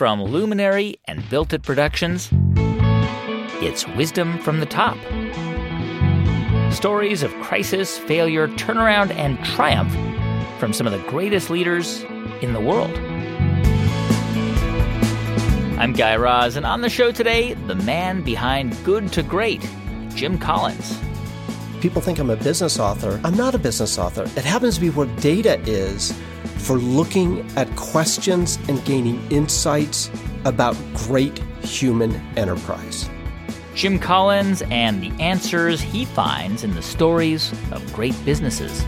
From Luminary and Built It Productions, it's Wisdom from the Top. Stories of crisis, failure, turnaround, and triumph from some of the greatest leaders in the world. I'm Guy Raz, and on the show today, the man behind Good to Great, Jim Collins. People think I'm a business author. I'm not a business author. It happens to be where data is for looking at questions and gaining insights about great human enterprise. Jim Collins and the answers he finds in the stories of great businesses.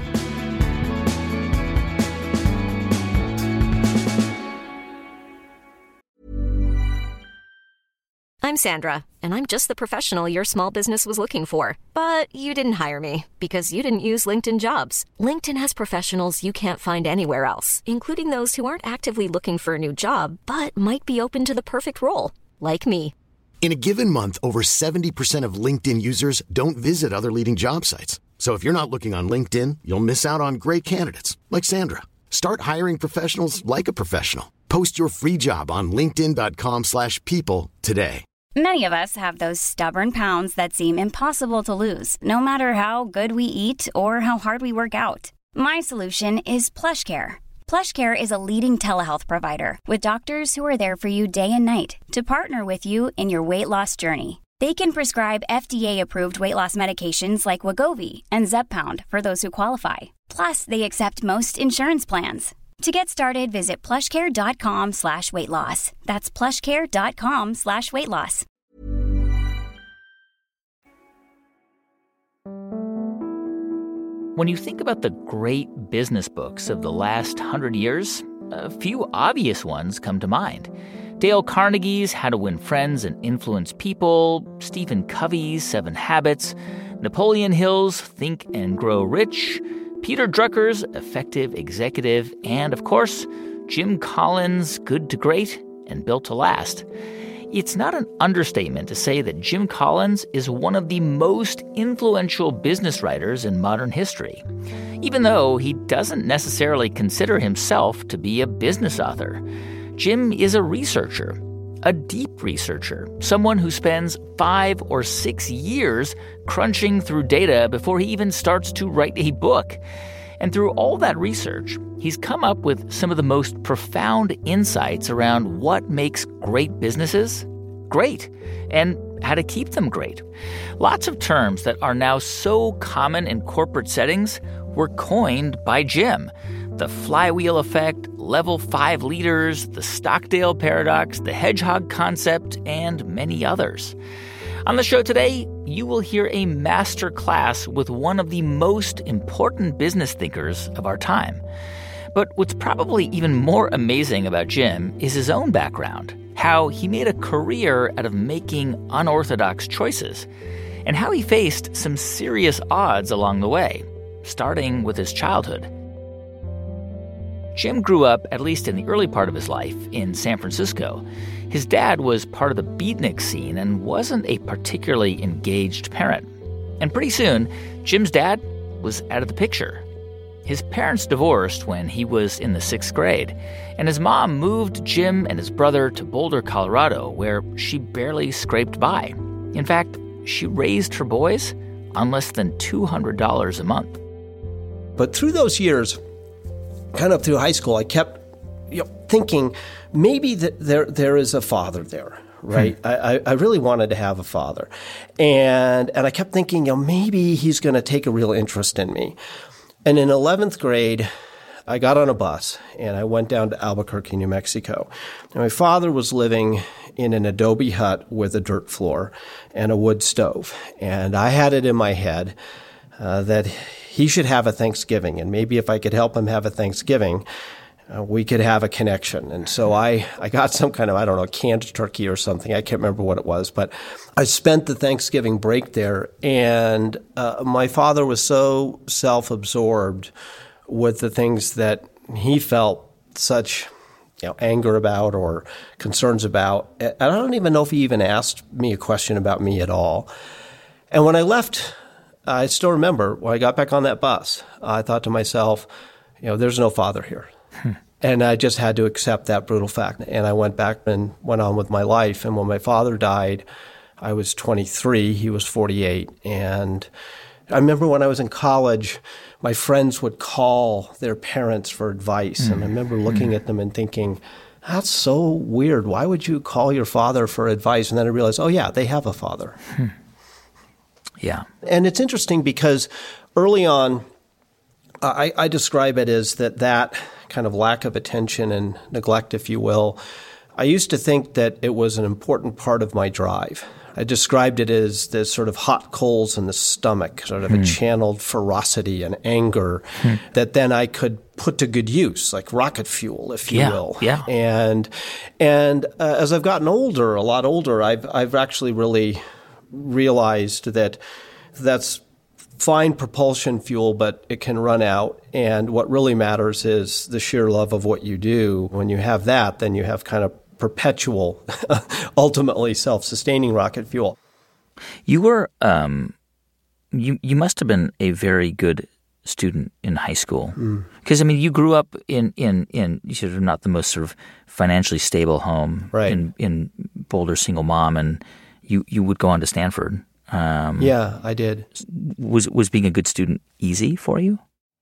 I'm Sandra, and I'm just the professional your small business was looking for. But you didn't hire me because you didn't use LinkedIn Jobs. LinkedIn has professionals you can't find anywhere else, including those who aren't actively looking for a new job, but might be open to the perfect role, like me. In a given month, over 70% of LinkedIn users don't visit other leading job sites. So if you're not looking on LinkedIn, you'll miss out on great candidates like Sandra. Start hiring professionals like a professional. Post your free job on linkedin.com/people today. Many of us have those stubborn pounds that seem impossible to lose, no matter how good we eat or how hard we work out. My solution is PlushCare. PlushCare is a leading telehealth provider with doctors who are there for you day and night to partner with you in your weight loss journey. They can prescribe FDA-approved weight loss medications like Wegovy and Zepbound for those who qualify. Plus, they accept most insurance plans. To get started, visit plushcare.com/weightloss. That's plushcare.com/weightloss. When you think about the great business books of the last 100 years, a few obvious ones come to mind. Dale Carnegie's How to Win Friends and Influence People, Stephen Covey's 7 Habits, Napoleon Hill's Think and Grow Rich, Peter Drucker's Effective Executive, and, of course, Jim Collins' Good to Great and Built to Last. It's not an understatement to say that Jim Collins is one of the most influential business writers in modern history, even though he doesn't necessarily consider himself to be a business author. Jim is a researcher, a deep researcher, someone who spends 5 or 6 years crunching through data before he even starts to write a book. And through all that research, he's come up with some of the most profound insights around what makes great businesses great and how to keep them great. Lots of terms that are now so common in corporate settings were coined by Jim. The flywheel effect, level 5 leaders, the Stockdale paradox, the hedgehog concept, and many others. On the show today, you will hear a master class with one of the most important business thinkers of our time. But what's probably even more amazing about Jim is his own background, how he made a career out of making unorthodox choices, and how he faced some serious odds along the way, starting with his childhood. Jim grew up, at least in the early part of his life, in San Francisco. His dad was part of the beatnik scene and wasn't a particularly engaged parent. And pretty soon, Jim's dad was out of the picture. His parents divorced when he was in the 6th grade, and his mom moved Jim and his brother to Boulder, Colorado, where she barely scraped by. In fact, she raised her boys on less than $200 a month. But through those years, kind of through high school, I kept thinking maybe that there is a father there, right? I really wanted to have a father. And I kept thinking, maybe he's going to take a real interest in me. And in 11th grade, I got on a bus and I went down to Albuquerque, New Mexico. And my father was living in an adobe hut with a dirt floor and a wood stove. And I had it in my head that he should have a Thanksgiving. And maybe if I could help him have a Thanksgiving, we could have a connection. And so I got some kind of, canned turkey or something. I can't remember what it was. But I spent the Thanksgiving break there. And my father was so self-absorbed with the things that he felt such anger about or concerns about. And I don't even know if he even asked me a question about me at all. And when I left, I still remember when I got back on that bus, I thought to myself, there's no father here. And I just had to accept that brutal fact. And I went back and went on with my life. And when my father died, I was 23, he was 48. And I remember when I was in college, my friends would call their parents for advice. And I remember looking at them and thinking, that's so weird. Why would you call your father for advice? And then I realized, oh yeah, they have a father. Yeah. And it's interesting because early on, I describe it as that kind of lack of attention and neglect, if you will. I used to think that it was an important part of my drive. I described it as the sort of hot coals in the stomach, sort of a channeled ferocity and anger that then I could put to good use, like rocket fuel, if you will. Yeah. And as I've gotten older, a lot older, I've actually really realized that that's fine propulsion fuel, but it can run out. And what really matters is the sheer love of what you do. When you have that, then you have kind of perpetual, ultimately self-sustaining rocket fuel. You were, you must have been a very good student in high school. Because, I mean, you grew up in sort of not the most sort of financially stable home, right, in Boulder, single mom, and you would go on to Stanford. Yeah, I did. Was being a good student easy for you?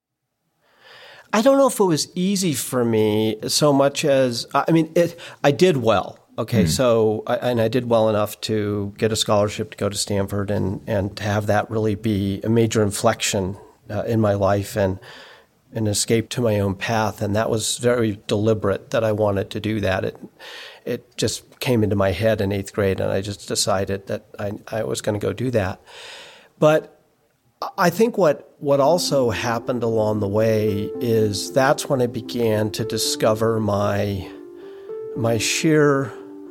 I don't know if it was easy for me so much as, I did well. Okay, so I did well enough to get a scholarship to go to Stanford and to have that really be a major inflection in my life and an escape to my own path. And that was very deliberate that I wanted to do that. It just came into my head in 8th grade, and I just decided that I was going to go do that. But I think what also happened along the way is that's when I began to discover my sheer,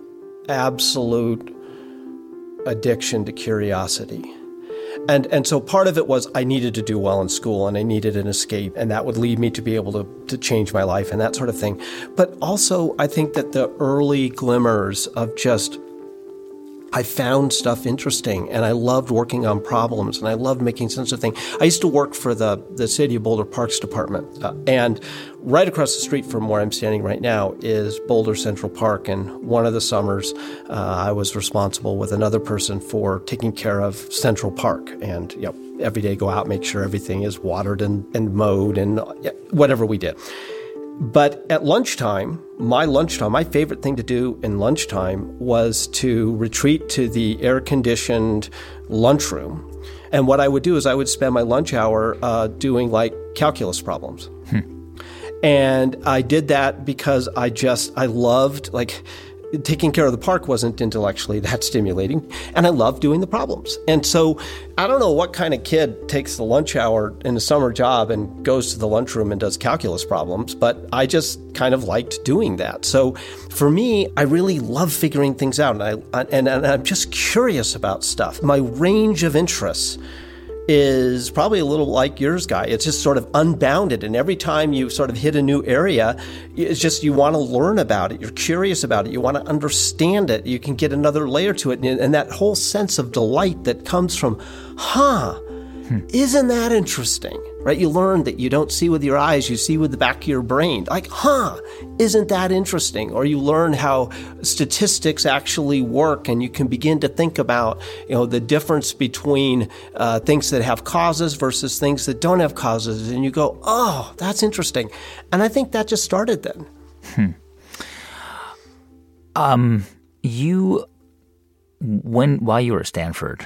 absolute addiction to curiosity. And so part of it was I needed to do well in school and I needed an escape, and that would lead me to be able to change my life and that sort of thing. But also I think that the early glimmers of just I found stuff interesting, and I loved working on problems, and I loved making sense of things. I used to work for the City of Boulder Parks Department, and right across the street from where I'm standing right now is Boulder Central Park. And one of the summers, I was responsible with another person for taking care of Central Park, and every day go out, make sure everything is watered and mowed and whatever we did. But at lunchtime, my favorite thing to do in lunchtime was to retreat to the air-conditioned lunchroom. And what I would do is I would spend my lunch hour doing like calculus problems. And I did that because I loved, like, taking care of the park wasn't intellectually that stimulating, and I loved doing the problems. And so I don't know what kind of kid takes the lunch hour in a summer job and goes to the lunchroom and does calculus problems, but I just kind of liked doing that. So for me, I really love figuring things out, and I'm just curious about stuff. My range of interests is probably a little like yours, Guy. It's just sort of unbounded. And every time you sort of hit a new area, it's just you want to learn about it. You're curious about it. You want to understand it. You can get another layer to it. And that whole sense of delight that comes from, isn't that interesting? Right? You learn that you don't see with your eyes, you see with the back of your brain. Like, isn't that interesting? Or you learn how statistics actually work, and you can begin to think about, the difference between things that have causes versus things that don't have causes. And you go, oh, that's interesting. And I think that just started then. While you were at Stanford,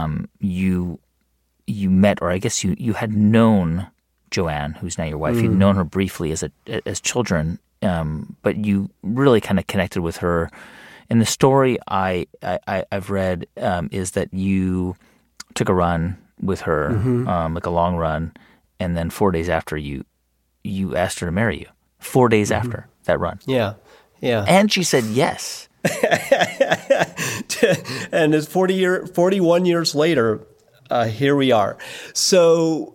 you met, or I guess you had known Joanne, who's now your wife. You'd known her briefly as children, but you really kind of connected with her. And the story I've read is that you took a run with her, like a long run, and then 4 days after you asked her to marry you. 4 days after that run. Yeah. And she said yes. And it's 41 years later. Here we are. So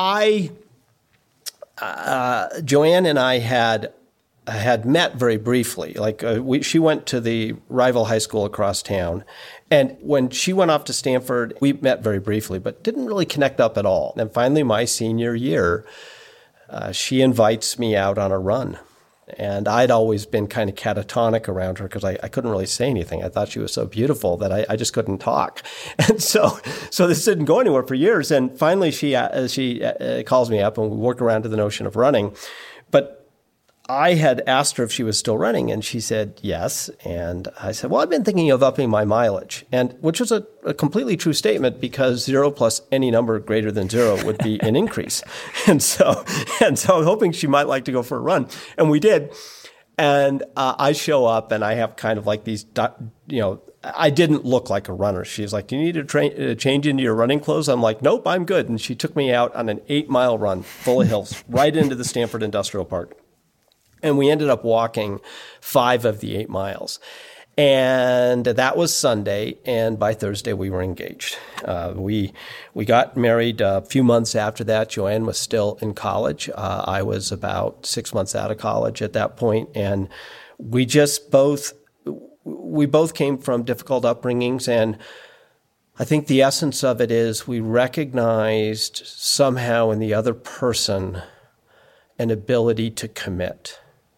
Joanne and I had met very briefly. Like she went to the rival high school across town, and when she went off to Stanford, we met very briefly, but didn't really connect up at all. And finally, my senior year, she invites me out on a run, And I'd always been kind of catatonic around her because I couldn't really say anything. I thought she was so beautiful that I just couldn't talk. And so this didn't go anywhere for years. And finally she calls me up and we work around to the notion of running. But I had asked her if she was still running, and she said yes. And I said, well, I've been thinking of upping my mileage, and which was a completely true statement, because 0 plus any number greater than 0 would be an increase. And so I'm hoping she might like to go for a run. And we did. And I show up, and I have kind of like these, I didn't look like a runner. She's like, do you need to change into your running clothes? I'm like, nope, I'm good. And she took me out on an 8-mile run full of hills right into the Stanford Industrial Park. And we ended up walking 5 of the 8 miles. And that was Sunday. And by Thursday, we were engaged. We got married a few months after that. Joanne was still in college. I was about 6 months out of college at that point. And we both came from difficult upbringings. And I think the essence of it is we recognized somehow in the other person an ability to commit.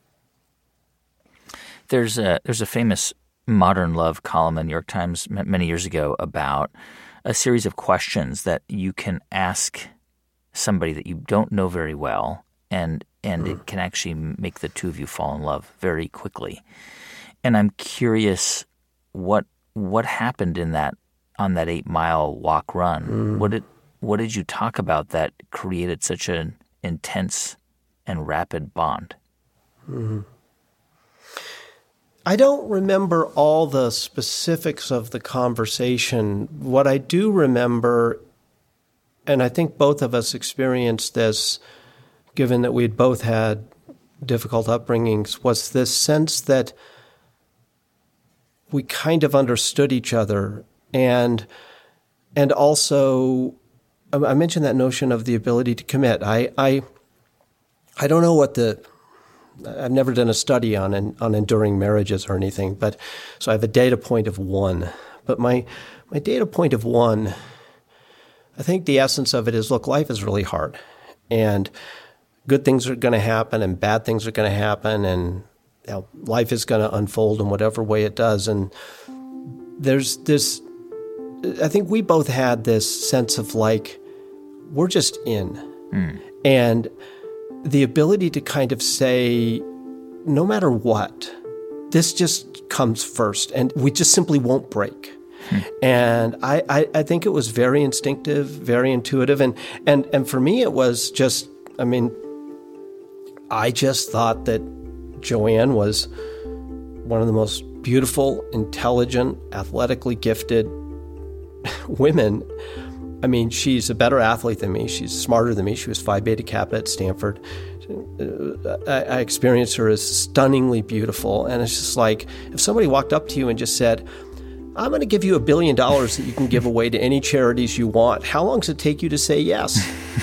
There's a famous Modern Love column in New York Times many years ago about a series of questions that you can ask somebody that you don't know very well, and it can actually make the two of you fall in love very quickly. And I'm curious what happened on that 8-mile walk run. What did you talk about that created such an intense and rapid bond? Mm-hmm. I don't remember all the specifics of the conversation. What I do remember, and I think both of us experienced this, given that we had both had difficult upbringings, was this sense that we kind of understood each other. And also, I mentioned that notion of the ability to commit. I don't know I've never done a study on enduring marriages or anything, but so I have a data point of 1. But my data point of 1, I think the essence of it is, look, life is really hard, and good things are going to happen and bad things are going to happen, and life is going to unfold in whatever way it does. And there's this, I think we both had this sense of like, we're just in. And the ability to kind of say, no matter what, this just comes first, and we just simply won't break. And I think it was very instinctive, very intuitive, and for me it was just, I just thought that Joanne was one of the most beautiful, intelligent, athletically gifted women. She's a better athlete than me. She's smarter than me. She was Phi Beta Kappa at Stanford. I experienced her as stunningly beautiful. And it's just like, if somebody walked up to you and just said, I'm going to give you $1 billion that you can give away to any charities you want, how long does it take you to say yes?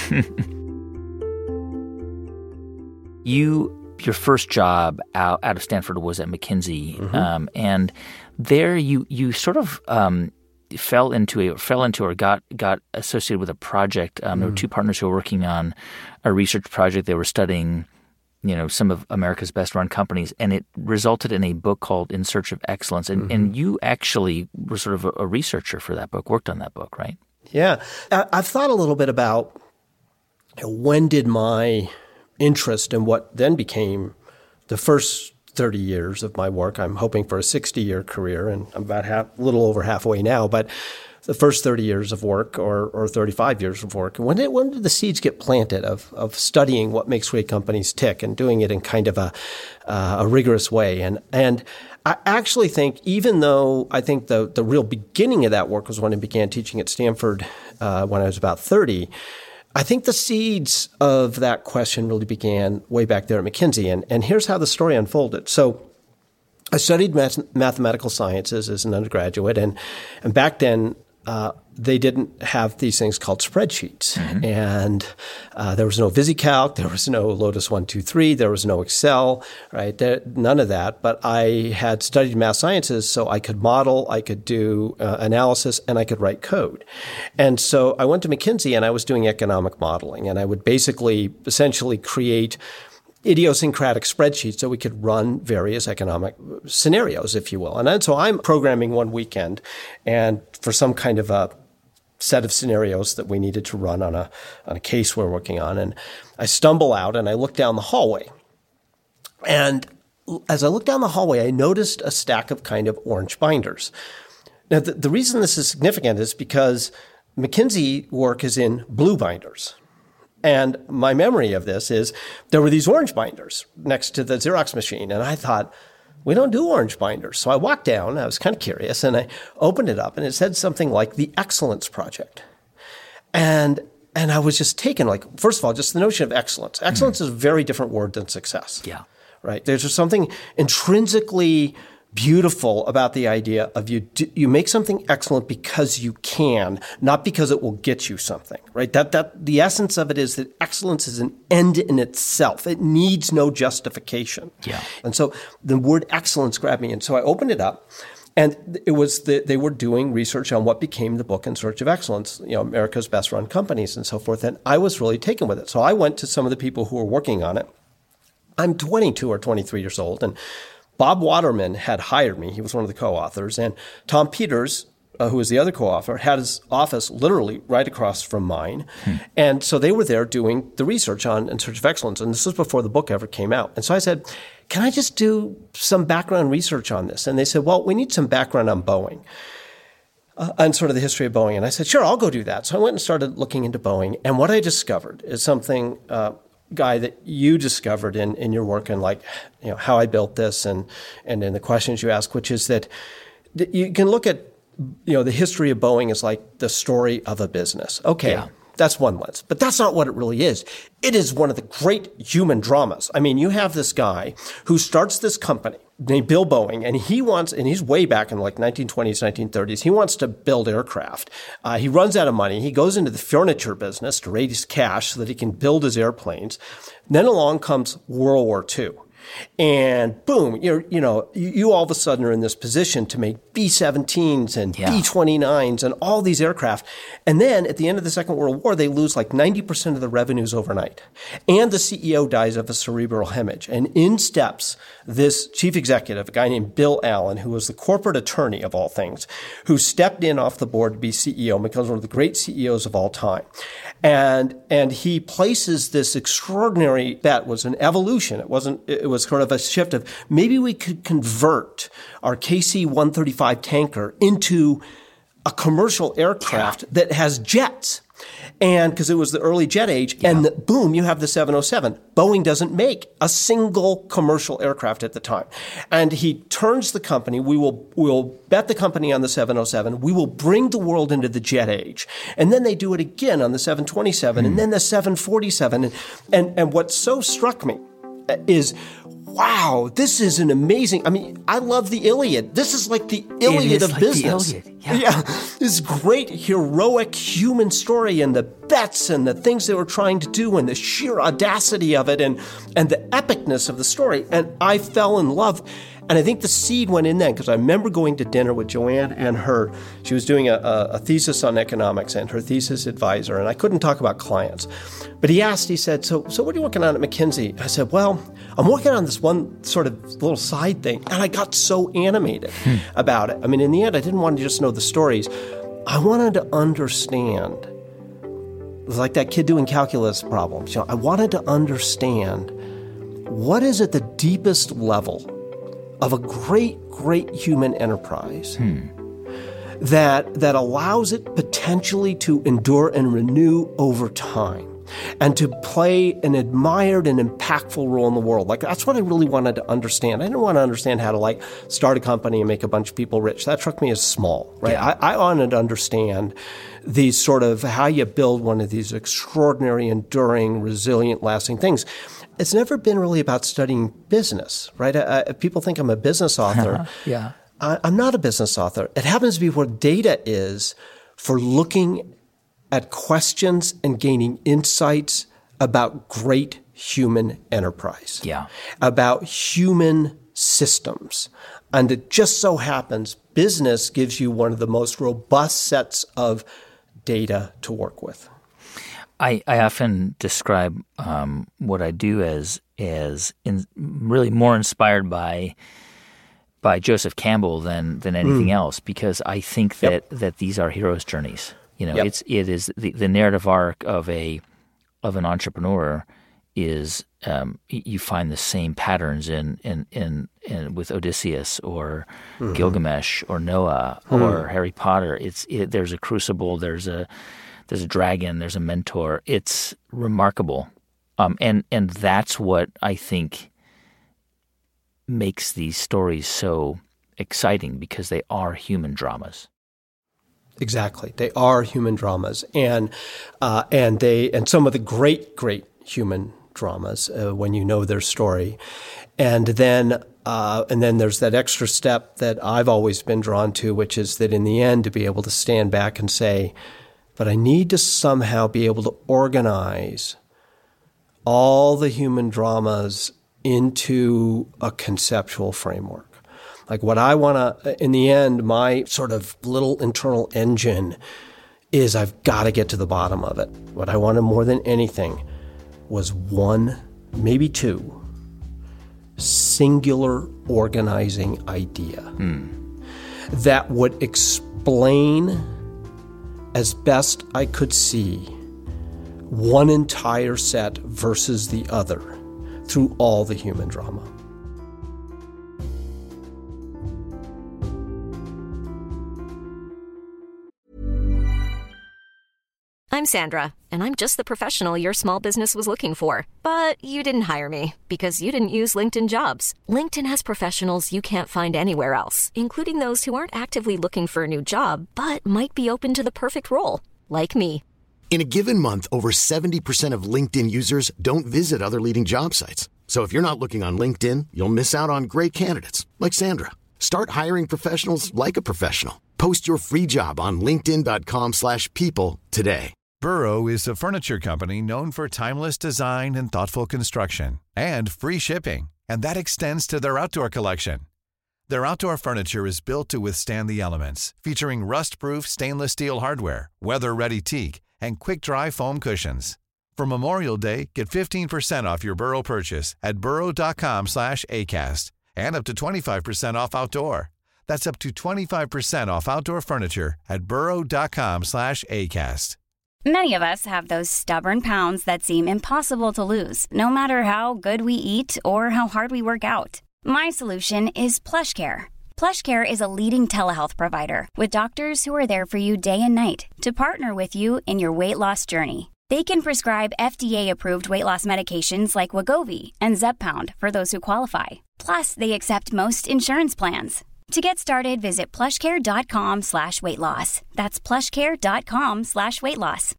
Your first job out of Stanford was at McKinsey. Mm-hmm. And there you sort of fell into or got associated with a project. There were 2 partners who were working on a research project. They were studying, some of America's best run companies, and it resulted in a book called In Search of Excellence. And you actually were sort of a researcher for that book, worked on that book, right? Yeah. I've thought a little bit about when did my interest in what then became the first 30 years of my work. I'm hoping for a 60-year career, and I'm about a little over halfway now, but the first 30 years of work or 35 years of work. When did the seeds get planted of studying what makes great companies tick and doing it in kind of a rigorous way? And I actually think, even though I think the real beginning of that work was when I began teaching at Stanford when I was about 30, I think the seeds of that question really began way back there at McKinsey. And here's how the story unfolded. So I studied mathematical sciences as an undergraduate, and back then they didn't have these things called spreadsheets. Mm-hmm. And there was no VisiCalc, there was no Lotus 1-2-3, there was no Excel, right? None of that. But I had studied math sciences, so I could model, I could do analysis, and I could write code. And so I went to McKinsey, and I was doing economic modeling, and I would essentially create idiosyncratic spreadsheet so we could run various economic scenarios, if you will. And so I'm programming one weekend and for some kind of a set of scenarios that we needed to run on a case we're working on. And I stumble out and I look down the hallway. And as I look down the hallway, I noticed a stack of kind of orange binders. Now, the reason this is significant is because McKinsey work is in blue binders. And my memory of this is there were these orange binders next to the Xerox machine. And I thought, we don't do orange binders. So I walked down, I was kind of curious, and I opened it up and it said something like the Excellence Project. And I was just taken, like, first of all, just the notion of excellence. Excellence is a very different word than success. Yeah. Right? There's just something intrinsically beautiful about the idea of you make something excellent because you can, not because it will get you something, right? That the essence of it is that excellence is an end in itself. It needs no justification. Yeah. And so the word excellence grabbed me. And so I opened it up and it was they were doing research on what became the book In Search of Excellence, America's Best Run Companies and so forth. And I was really taken with it. So I went to some of the people who were working on it. I'm 22 or 23 years old, and Bob Waterman had hired me. He was one of the co-authors. And Tom Peters, who was the other co-author, had his office literally right across from mine. And so they were there doing the research on In Search of Excellence. And this was before the book ever came out. And so I said, can I just do some background research on this? And they said, well, we need some background on Boeing. And sort of the history of Boeing. And I said, sure, I'll go do that. So I went and started looking into Boeing. And what I discovered is something Guy, that you discovered in your work and how I built this and in the questions you ask, which is that you can look at, the history of Boeing as like the story of a business. Okay. Yeah. That's one lens, but that's not what it really is. It is one of the great human dramas. I mean, you have this guy who starts this company named Bill Boeing, and he's way back in like 1920s, 1930s. He wants to build aircraft. He runs out of money. He goes into the furniture business to raise cash so that he can build his airplanes. Then along comes World War II. And boom, you all of a sudden are in this position to make B-17s and B-29s and all these aircraft. And then at the end of the Second World War, they lose like 90% of the revenues overnight. And the CEO dies of a cerebral hemorrhage. And in steps this chief executive, a guy named Bill Allen, who was the corporate attorney of all things, who stepped in off the board to be CEO and becomes one of the great CEOs of all time. And he places this extraordinary bet. Was an evolution. It was sort of a shift of maybe we could convert our KC-135 tanker into a commercial aircraft that has jets. And because it was the early jet age, and boom, you have the 707. Boeing doesn't make a single commercial aircraft at the time. And he turns the company. We will bet the company on the 707. We will bring the world into the jet age. And then they do it again on the 727 and then the 747. And what so struck me is, wow, this is an amazing, I love the Iliad. This is like the Iliad of business. The Iliad. This great heroic human story and the bets and the things they were trying to do and the sheer audacity of it and the epicness of the story. And I fell in love. And I think the seed went in then because I remember going to dinner with Joanne and she was doing a thesis on economics and her thesis advisor, and I couldn't talk about clients. But he said, so what are you working on at McKinsey? I said, well, I'm working on this one sort of little side thing. And I got so animated about it. In the end, I didn't want to just know the stories. I wanted to understand. It was like that kid doing calculus problems. I wanted to understand what is at the deepest level of a great, great human enterprise that allows it potentially to endure and renew over time and to play an admired and impactful role in the world. Like, that's what I really wanted to understand. I didn't want to understand how to start a company and make a bunch of people rich. That struck me as small, right? Yeah. I wanted to understand the sort of how you build one of these extraordinary, enduring, resilient, lasting things. It's never been really about studying business, right? People think I'm a business author. Yeah. I'm not a business author. It happens to be where data is for looking at questions and gaining insights about great human enterprise, about human systems. And it just so happens business gives you one of the most robust sets of data to work with. I often describe what I do as really more inspired by Joseph Campbell than anything else, because I think that these are heroes' journeys. It is the narrative arc of an entrepreneur is you find the same patterns in with Odysseus or Gilgamesh or Noah or Harry Potter. There's a crucible, there's a dragon, there's a mentor. It's remarkable, and that's what I think makes these stories so exciting, because they are human dramas. Exactly, they are human dramas, and some of the great human dramas when you know their story, and then there's that extra step that I've always been drawn to, which is that in the end to be able to stand back and say, but I need to somehow be able to organize all the human dramas into a conceptual framework. Like what I want to, in the end, my sort of little internal engine is I've got to get to the bottom of it. What I wanted more than anything was one, maybe two, singular organizing idea that would explain, as best I could see, one entire set versus the other through all the human drama. I'm Sandra, and I'm just the professional your small business was looking for. But you didn't hire me because you didn't use LinkedIn Jobs. LinkedIn has professionals you can't find anywhere else, including those who aren't actively looking for a new job, but might be open to the perfect role, like me. In a given month, over 70% of LinkedIn users don't visit other leading job sites. So if you're not looking on LinkedIn, you'll miss out on great candidates like Sandra. Start hiring professionals like a professional. Post your free job on linkedin.com/people today. Burrow is a furniture company known for timeless design and thoughtful construction and free shipping, and that extends to their outdoor collection. Their outdoor furniture is built to withstand the elements, featuring rust-proof stainless steel hardware, weather-ready teak, and quick-dry foam cushions. For Memorial Day, get 15% off your Burrow purchase at burrow.com/ACAST and up to 25% off outdoor. That's up to 25% off outdoor furniture at burrow.com/ACAST. Many of us have those stubborn pounds that seem impossible to lose, no matter how good we eat or how hard we work out. My solution is PlushCare. PlushCare is a leading telehealth provider with doctors who are there for you day and night to partner with you in your weight loss journey. They can prescribe FDA-approved weight loss medications like Wegovy and Zepbound for those who qualify. Plus, they accept most insurance plans. To get started, visit plushcare.com/weightloss. That's plushcare.com/weightloss.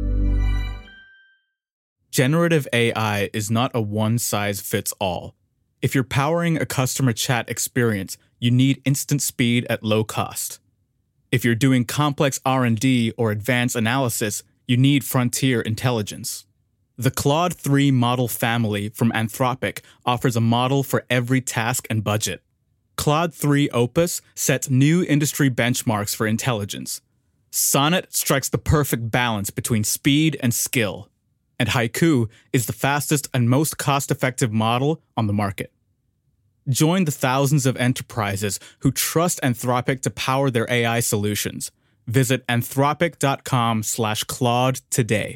Generative AI is not a one-size-fits-all. If you're powering a customer chat experience, you need instant speed at low cost. If you're doing complex R&D or advanced analysis, you need frontier intelligence. The Claude 3 model family from Anthropic offers a model for every task and budget. Claude 3 Opus sets new industry benchmarks for intelligence. Sonnet strikes the perfect balance between speed and skill. And Haiku is the fastest and most cost-effective model on the market. Join the thousands of enterprises who trust Anthropic to power their AI solutions. Visit anthropic.com/Claude today.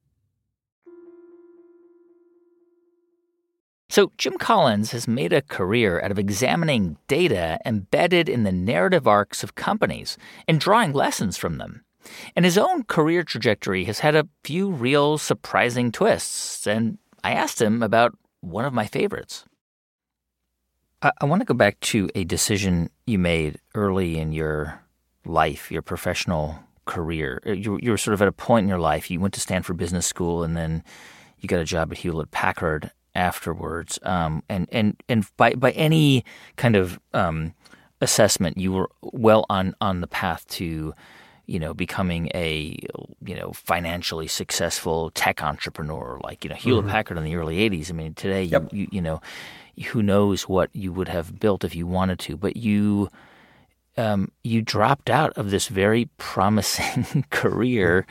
So Jim Collins has made a career out of examining data embedded in the narrative arcs of companies and drawing lessons from them. And his own career trajectory has had a few real surprising twists, and I asked him about one of my favorites. I want to go back to a decision you made early in your life, your professional career. You were sort of at a point in your life, you went to Stanford Business School, and then you got a job at Hewlett-Packard afterwards, and by any kind of assessment, you were well on the path to, becoming a financially successful tech entrepreneur, like Hewlett-Packard in the early '80s. I mean, today you who knows what you would have built if you wanted to, but you dropped out of this very promising career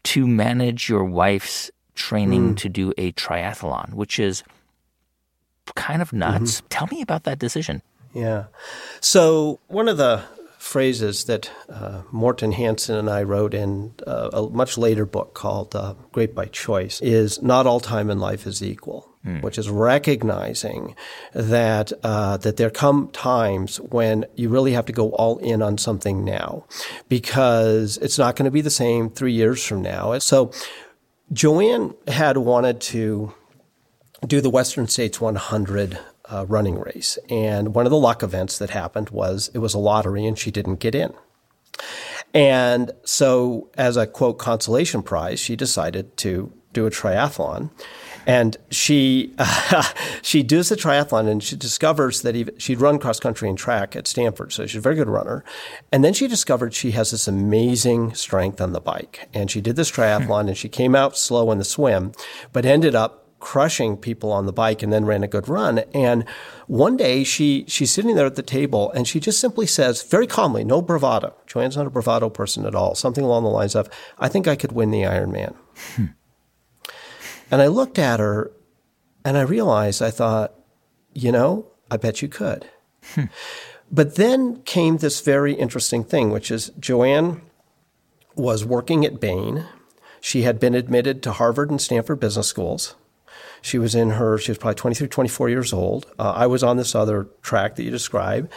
to manage your wife's training to do a triathlon, which is kind of nuts. Tell me about that decision. Yeah. So one of the phrases that Morten Hansen and I wrote in a much later book called Great by Choice is not all time in life is equal, which is recognizing that that there come times when you really have to go all in on something now because it's not going to be the same 3 years from now. And so Joanne had wanted to do the Western States 100 running race. And one of the luck events that happened was it was a lottery and she didn't get in. And so as a, quote, consolation prize, she decided to do a triathlon. And she does the triathlon and she discovers that she'd run cross country and track at Stanford. So she's a very good runner. And then she discovered she has this amazing strength on the bike. And she did this triathlon and she came out slow in the swim, but ended up crushing people on the bike and then ran a good run. And one day she's sitting there at the table and she just simply says, very calmly, no bravado. Joanne's not a bravado person at all. Something along the lines of, I think I could win the Ironman. And I looked at her and I realized, I thought, I bet you could. But then came this very interesting thing, which is Joanne was working at Bain. She had been admitted to Harvard and Stanford business schools. She was probably 23, 24 years old. I was on this other track that you described.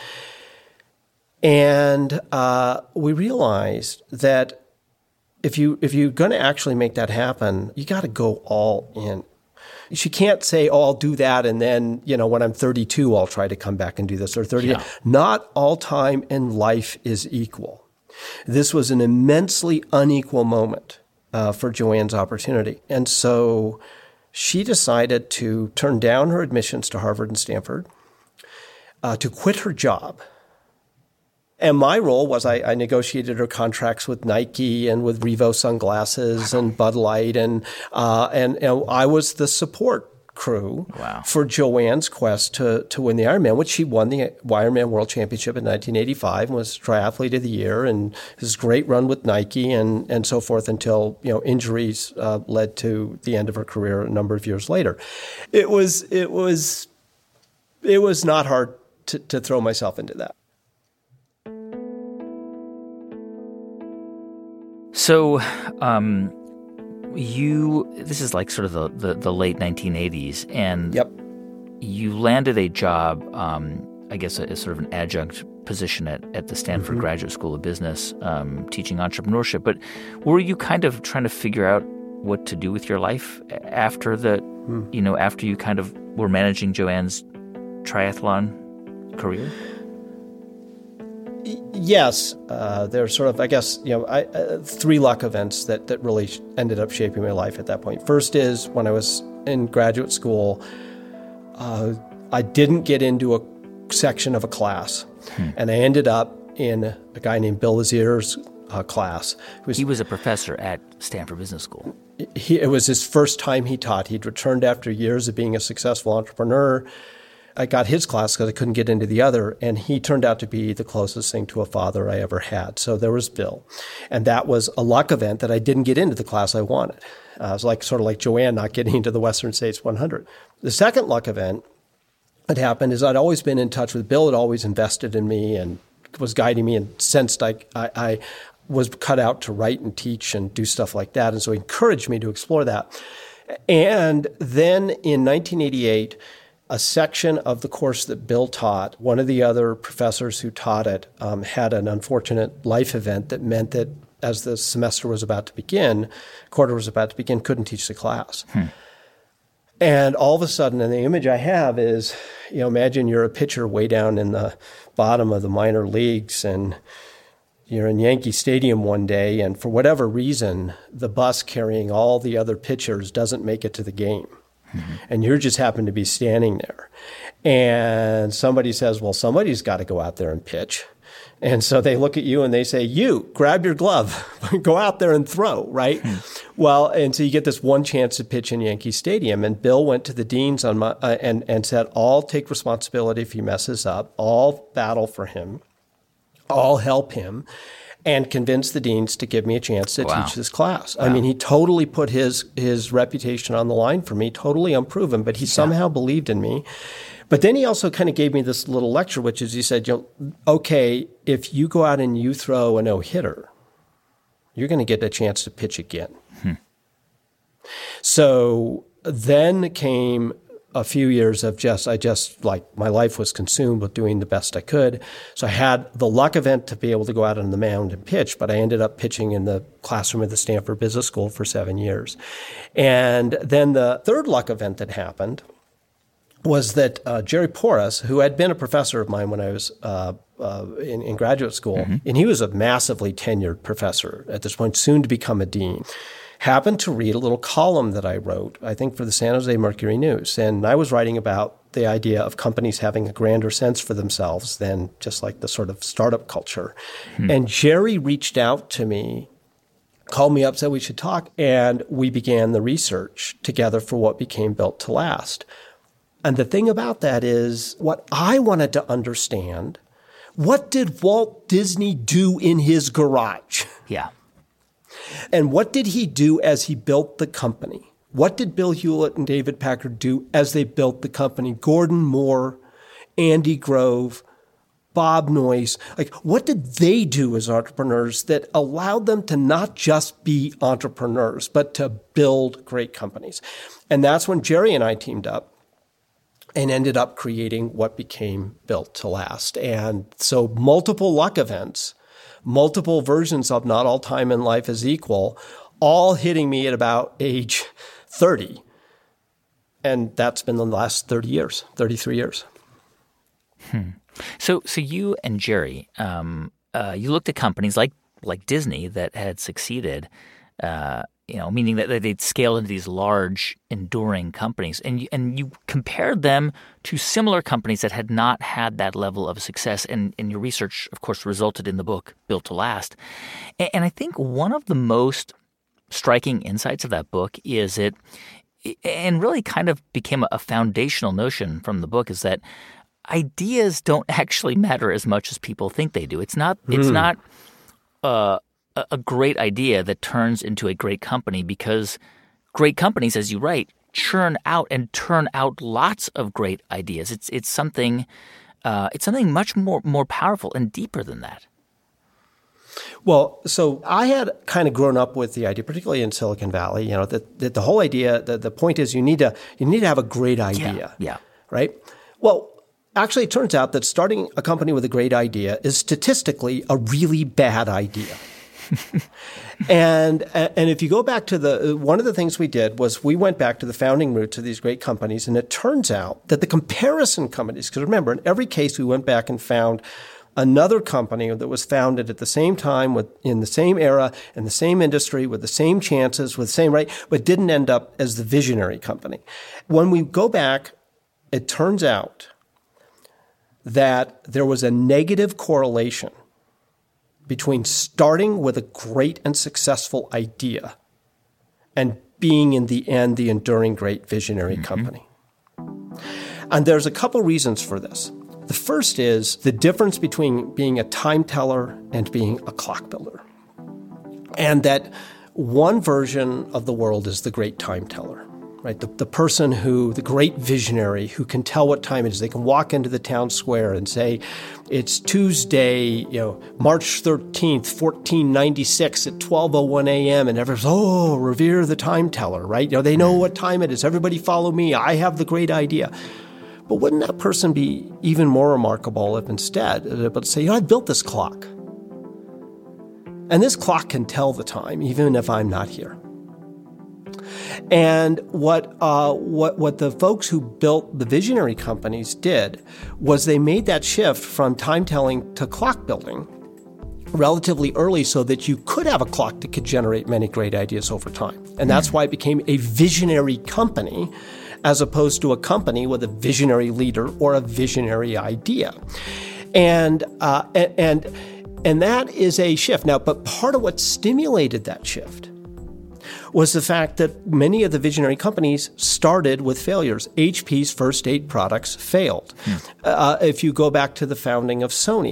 And we realized that if you're going to actually make that happen, you got to go all in. She can't say, I'll do that, and then, when I'm 32, I'll try to come back and do this, or 30. Yeah. Not all time in life is equal. This was an immensely unequal moment for Joanne's opportunity. And so she decided to turn down her admissions to Harvard and Stanford, to quit her job. And my role was I negotiated her contracts with Nike and with Revo sunglasses and Bud Light, and I was the support crew for Joanne's quest to win the Ironman, which she won the Ironman World Championship in 1985 and was Triathlete of the Year, and this great run with Nike and so forth until injuries led to the end of her career a number of years later. It was not hard to throw myself into that. So, this is like sort of the late 1980s, and you landed a job, I guess, as sort of an adjunct position at the Stanford Graduate School of Business, teaching entrepreneurship. But were you kind of trying to figure out what to do with your life after after you kind of were managing Joanne's triathlon career? Yes, there's sort of, I guess, three luck events that really ended up shaping my life at that point. First is when I was in graduate school, I didn't get into a section of a class, and I ended up in a guy named Bill Lazier's class. He was a professor at Stanford Business School. It was his first time he taught. He'd returned after years of being a successful entrepreneur. I got his class because I couldn't get into the other, and he turned out to be the closest thing to a father I ever had. So there was Bill. And that was a luck event that I didn't get into the class I wanted. It was sort of like Joanne not getting into the Western States 100. The second luck event that happened is I'd always been in touch with Bill, had always invested in me and was guiding me and sensed I was cut out to write and teach and do stuff like that. And so he encouraged me to explore that. And then in 1988, a section of the course that Bill taught, one of the other professors who taught it had an unfortunate life event that meant that as the semester was about to begin, quarter was about to begin, couldn't teach the class. And all of a sudden, and the image I have is, imagine you're a pitcher way down in the bottom of the minor leagues and you're in Yankee Stadium one day, and for whatever reason, the bus carrying all the other pitchers doesn't make it to the game. And you just happen to be standing there. And somebody says, well, somebody's got to go out there and pitch. And so they look at you and they say, you, grab your glove, go out there and throw, right? Well, and so you get this one chance to pitch in Yankee Stadium. And Bill went to the deans and said, I'll take responsibility if he messes up. I'll battle for him. I'll help him. and convinced the deans to give me a chance to teach this class. I mean, he totally put his reputation on the line for me, totally unproven, but he somehow believed in me. But then he also kind of gave me this little lecture, which is he said, okay, if you go out and you throw a no-hitter, you're going to get a chance to pitch again. So then came a few years of my life was consumed with doing the best I could. So I had the luck event to be able to go out on the mound and pitch, but I ended up pitching in the classroom at the Stanford Business School for 7 years. And then the third luck event that happened was that Jerry Porras, who had been a professor of mine when I was in graduate school, and he was a massively tenured professor at this point, soon to become a dean, happened to read a little column that I wrote, I think for the San Jose Mercury News. And I was writing about the idea of companies having a grander sense for themselves than just like the sort of startup culture. And Jerry reached out to me, called me up, said we should talk, and we began the research together for what became Built to Last. And the thing about that is what I wanted to understand, what did Walt Disney do in his garage? Yeah. And what did he do as he built the company? What did Bill Hewlett and David Packard do as they built the company? Gordon Moore, Andy Grove, Bob Noyce. Like, what did they do as entrepreneurs that allowed them to not just be entrepreneurs, but to build great companies? And that's when Jerry and I teamed up and ended up creating what became Built to Last. And so multiple luck events, multiple versions of Not All Time in Life is Equal, all hitting me at about age 30. And that's been the last 33 years. So you and Jerry, you looked at companies like Disney that had succeeded, meaning that they'd scaled into these large, enduring companies, and you compared them to similar companies that had not had that level of success. And your research, of course, resulted in the book Built to Last. And I think one of the most striking insights of that book is it, and really kind of became a foundational notion from the book, is that ideas don't actually matter as much as people think they do. It's not a great idea that turns into a great company, because great companies, as you write, churn out lots of great ideas. It's something much more powerful and deeper than that. Well, so I had kind of grown up with the idea, particularly in Silicon Valley, that the whole idea, the point is you need to have a great idea. Yeah. Right? Well, actually, it turns out that starting a company with a great idea is statistically a really bad idea. And if you go back to one of the things we did was we went back to the founding roots of these great companies, and it turns out that the comparison companies, because remember, in every case we went back and found another company that was founded at the same time, in the same era, in the same industry, with the same chances, with the same right, but didn't end up as the visionary company. When we go back, it turns out that there was a negative correlation between starting with a great and successful idea and being, in the end, the enduring great visionary company. And there's a couple reasons for this. The first is the difference between being a time teller and being a clock builder. And that one version of the world is the great time teller. Right, the person the great visionary who can tell what time it is. They can walk into the town square and say, it's Tuesday, March 13th, 1496 at 12:01 a.m. And everyone's, revere the time teller, right? They know what time it is. Everybody follow me. I have the great idea. But wouldn't that person be even more remarkable if instead, able to say, I built this clock. And this clock can tell the time, even if I'm not here. And what the folks who built the visionary companies did was they made that shift from time telling to clock building relatively early, so that you could have a clock that could generate many great ideas over time. And that's why it became a visionary company, as opposed to a company with a visionary leader or a visionary idea. And that is a shift. Now, but part of what stimulated that shift was the fact that many of the visionary companies started with failures. HP's first 8 products failed. If you go back to the founding of Sony,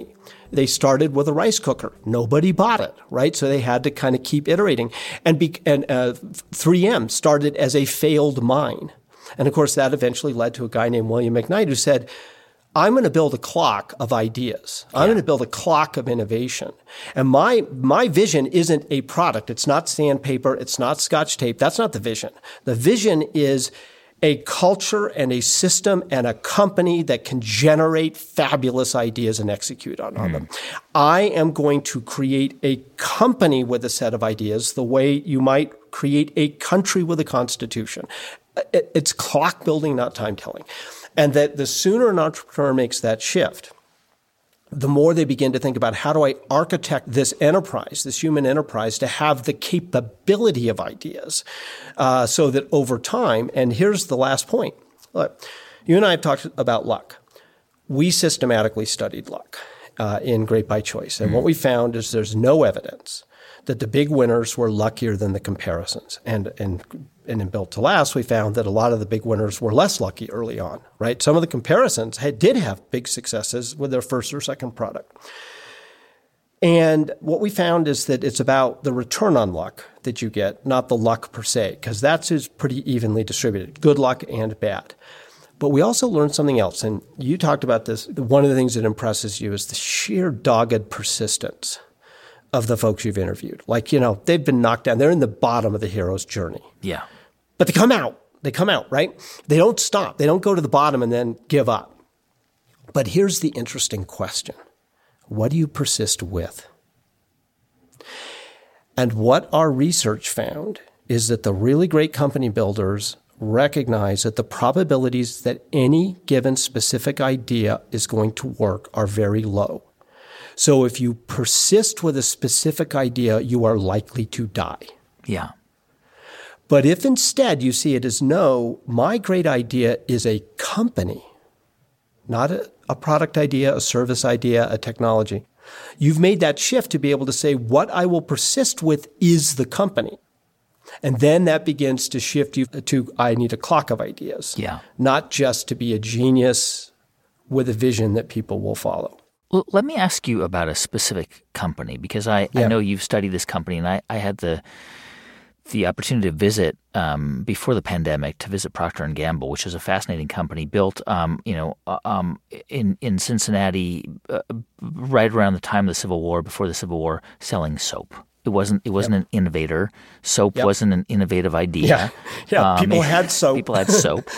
They started with a rice cooker. Nobody bought it, right? So they had to kind of keep iterating. And 3M started as a failed mine. And of course, that eventually led to a guy named William McKnight who said, I'm going to build a clock of ideas. I'm going to build a clock of innovation. And my vision isn't a product. It's not sandpaper. It's not Scotch tape. That's not the vision. The vision is a culture and a system and a company that can generate fabulous ideas and execute on them. I am going to create a company with a set of ideas the way you might create a country with a constitution. It's clock building, not time telling. And that the sooner an entrepreneur makes that shift, the more they begin to think about how do I architect this enterprise, this human enterprise, to have the capability of ideas so that over time, and here's the last point. Look, you and I have talked about luck. We systematically studied luck in Great by Choice. And what we found is there's no evidence that the big winners were luckier than the comparisons. And in Built to Last, we found that a lot of the big winners were less lucky early on, right? Some of the comparisons did have big successes with their first or second product. And what we found is that it's about the return on luck that you get, not the luck per se, because that's pretty evenly distributed, good luck and bad. But we also learned something else, and you talked about this. One of the things that impresses you is the sheer dogged persistence of the folks you've interviewed. Like, they've been knocked down. They're in the bottom of the hero's journey. Yeah. But they come out. They come out, right? They don't stop. They don't go to the bottom and then give up. But here's the interesting question. What do you persist with? And what our research found is that the really great company builders recognize that the probabilities that any given specific idea is going to work are very low. So if you persist with a specific idea, you are likely to die. Yeah. But if instead you see it as, no, my great idea is a company, not a product idea, a service idea, a technology, you've made that shift to be able to say, what I will persist with is the company. And then that begins to shift you to, I need a clock of ideas. Yeah. Not just to be a genius with a vision that people will follow. Well, let me ask you about a specific company, because I know you've studied this company, and I had the opportunity to visit before the pandemic, to visit Procter & Gamble, which is a fascinating company built in Cincinnati right around the time of the Civil War, before the Civil War, selling soap. It wasn't an innovator. Soap wasn't an innovative idea. People had soap. People had soap.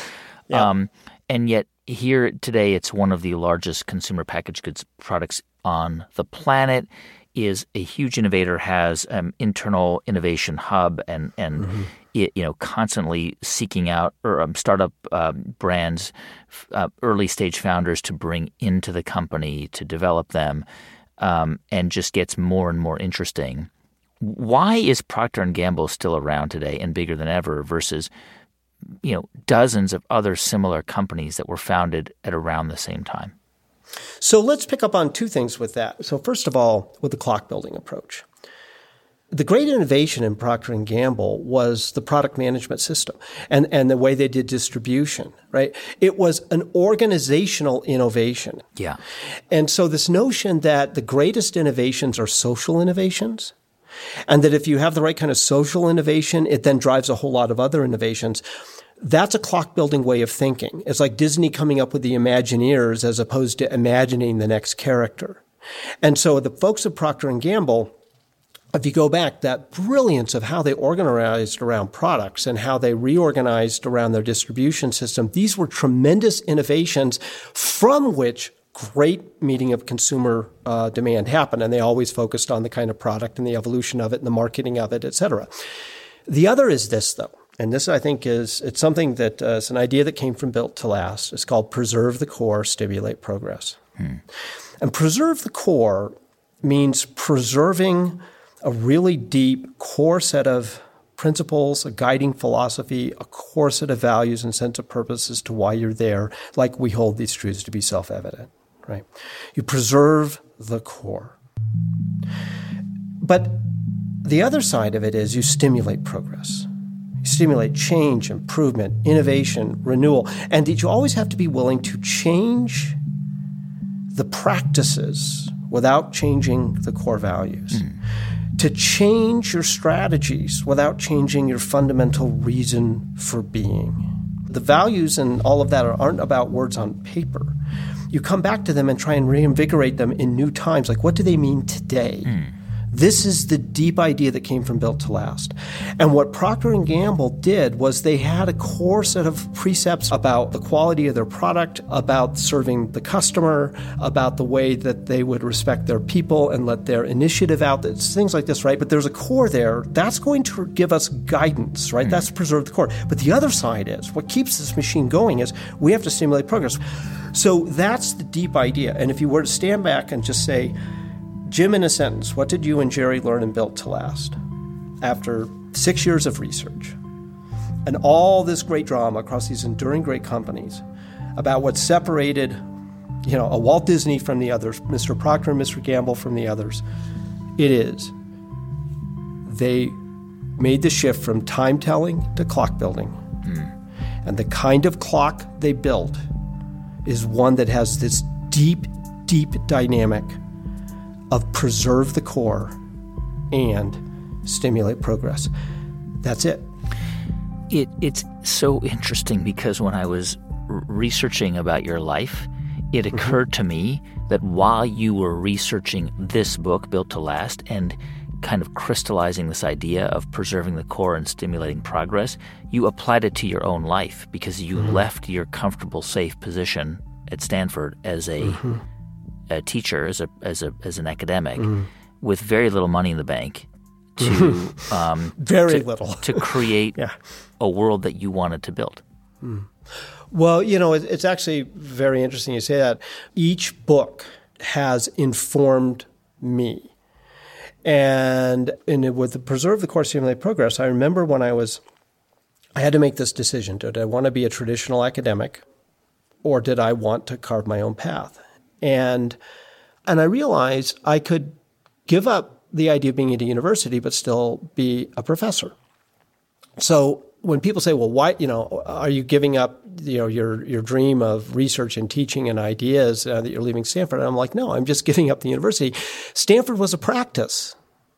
And yet here today, it's one of the largest consumer packaged goods products on the planet, is a huge innovator, has internal innovation hub and constantly seeking out startup brands, early stage founders to bring into the company to develop them, and just gets more and more interesting. Why is Procter & Gamble still around today and bigger than ever versus dozens of other similar companies that were founded at around the same time? So let's pick up on two things with that. So first of all, with the clock building approach. The great innovation in Procter & Gamble was the product management system and the way they did distribution, right? It was an organizational innovation. Yeah. And so this notion that the greatest innovations are social innovations, and that if you have the right kind of social innovation, it then drives a whole lot of other innovations. That's a clock-building way of thinking. It's like Disney coming up with the Imagineers as opposed to imagining the next character. And so the folks at Procter & Gamble, if you go back, that brilliance of how they organized around products and how they reorganized around their distribution system, these were tremendous innovations from which great meeting of consumer demand happened. And they always focused on the kind of product and the evolution of it and the marketing of it, et cetera. The other is this, though. And this, I think, it's something that is an idea that came from Built to Last. It's called preserve the core, stimulate progress. And preserve the core means preserving a really deep core set of principles, a guiding philosophy, a core set of values and sense of purpose as to why you're there, like we hold these truths to be self-evident, right? You preserve the core. But the other side of it is you stimulate progress. You stimulate change, improvement, innovation, renewal. And you always have to be willing to change the practices without changing the core values. To change your strategies without changing your fundamental reason for being. The values and all of that aren't about words on paper. You come back to them and try and reinvigorate them in new times. Like, what do they mean today? This is the deep idea that came from Built to Last. And what Procter & Gamble did was they had a core set of precepts about the quality of their product, about serving the customer, about the way that they would respect their people and let their initiative out, things like this, right? But there's a core there. That's going to give us guidance, right? That's preserve the core. But the other side is, what keeps this machine going is we have to stimulate progress. So that's the deep idea. And if you were to stand back and just say, Jim, in a sentence, what did you and Jerry learn in Built to Last after 6 years of research and all this great drama across these enduring great companies about what separated, a Walt Disney from the others, Mr. Procter and Mr. Gamble from the others? It is they made the shift from time telling to clock building. And the kind of clock they built is one that has this deep, deep dynamic of preserve the core and stimulate progress. That's it. It's so interesting because when I was researching about your life, it occurred to me that while you were researching this book, Built to Last, and kind of crystallizing this idea of preserving the core and stimulating progress, you applied it to your own life because you left your comfortable, safe position at Stanford as a teacher, as an academic, with very little money in the bank, to very little to create a world that you wanted to build. Well, it's actually very interesting you say that. Each book has informed me, and with the Preserve the Core, Stimulate Progress, I remember when I had to make this decision: did I want to be a traditional academic, or did I want to carve my own path? And I realized I could give up the idea of being at a university but still be a professor. So when people say, well, why, are you giving up, your dream of research and teaching and ideas that you're leaving Stanford? And I'm like, no, I'm just giving up the university. Stanford was a practice.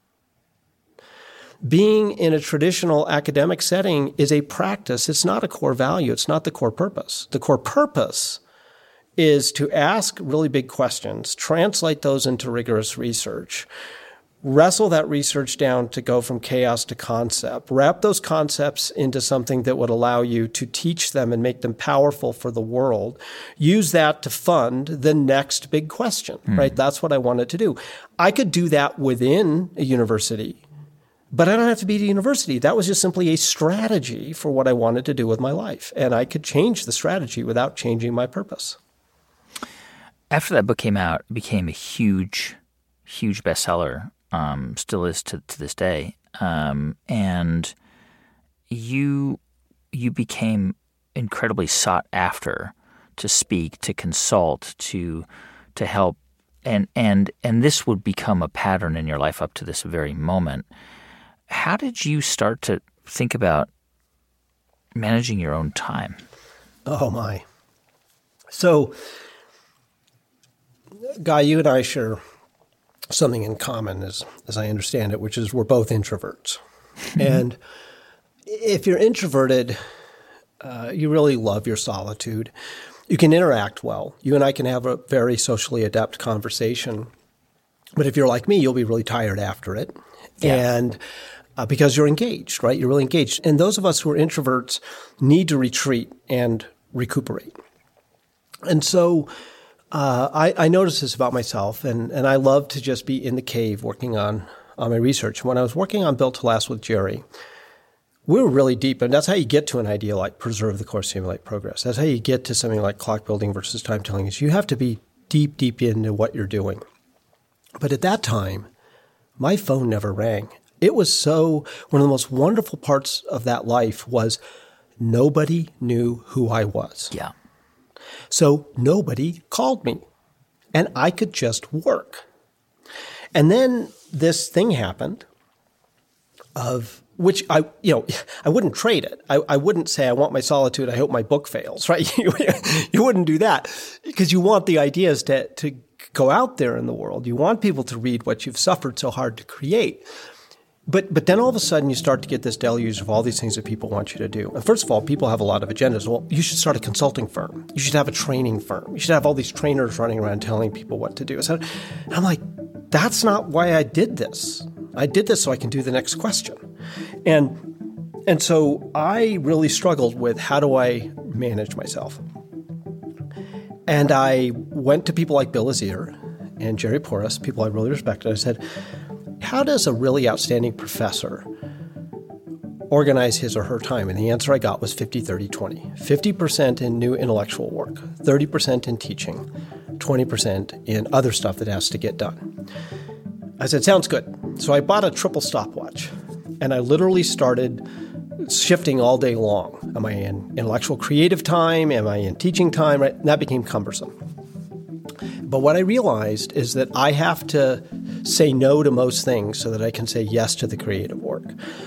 Being in a traditional academic setting is a practice. It's not a core value. It's not the core purpose. The core purpose is to ask really big questions, translate those into rigorous research, wrestle that research down to go from chaos to concept, wrap those concepts into something that would allow you to teach them and make them powerful for the world, use that to fund the next big question, right? That's what I wanted to do. I could do that within a university, but I don't have to be at a university. That was just simply a strategy for what I wanted to do with my life. And I could change the strategy without changing my purpose. After that book came out, it became a huge, huge bestseller, still is to this day. And you became incredibly sought after to speak, to consult, to help. And this would become a pattern in your life up to this very moment. How did you start to think about managing your own time? Oh, my. So, Guy, you and I share something in common, as I understand it, which is we're both introverts. And if you're introverted, you really love your solitude. You can interact well. You and I can have a very socially adept conversation. But if you're like me, you'll be really tired after it. Yeah. And because you're engaged, right? You're really engaged. And those of us who are introverts need to retreat and recuperate. And so I noticed this about myself, and I love to just be in the cave working on my research. When I was working on Built to Last with Jerry, we were really deep, and that's how you get to an idea like Preserve the Core, Stimulate Progress. That's how you get to something like clock building versus time telling, is you have to be deep, deep into what you're doing. But at that time, my phone never rang. It was one of the most wonderful parts of that life was nobody knew who I was. Yeah. So nobody called me, and I could just work. And then this thing happened of which I wouldn't trade it. I wouldn't say I want my solitude. I hope my book fails, right? You wouldn't do that because you want the ideas to go out there in the world. You want people to read what you've suffered so hard to create. But then all of a sudden you start to get this deluge of all these things that people want you to do. And first of all, people have a lot of agendas. Well, you should start a consulting firm. You should have a training firm. You should have all these trainers running around telling people what to do. So I'm like, that's not why I did this. I did this so I can do the next question. And so I really struggled with how do I manage myself. And I went to people like Bill Lazier and Jerry Porras, people I really respected. I said, how does a really outstanding professor organize his or her time? And the answer I got was 50-30-20. 50% in new intellectual work, 30% in teaching, 20% in other stuff that has to get done. I said, sounds good. So I bought a triple stopwatch, and I literally started shifting all day long. Am I in intellectual creative time? Am I in teaching time? Right? And that became cumbersome. But what I realized is that I have to say no to most things so that I can say yes to the creative work.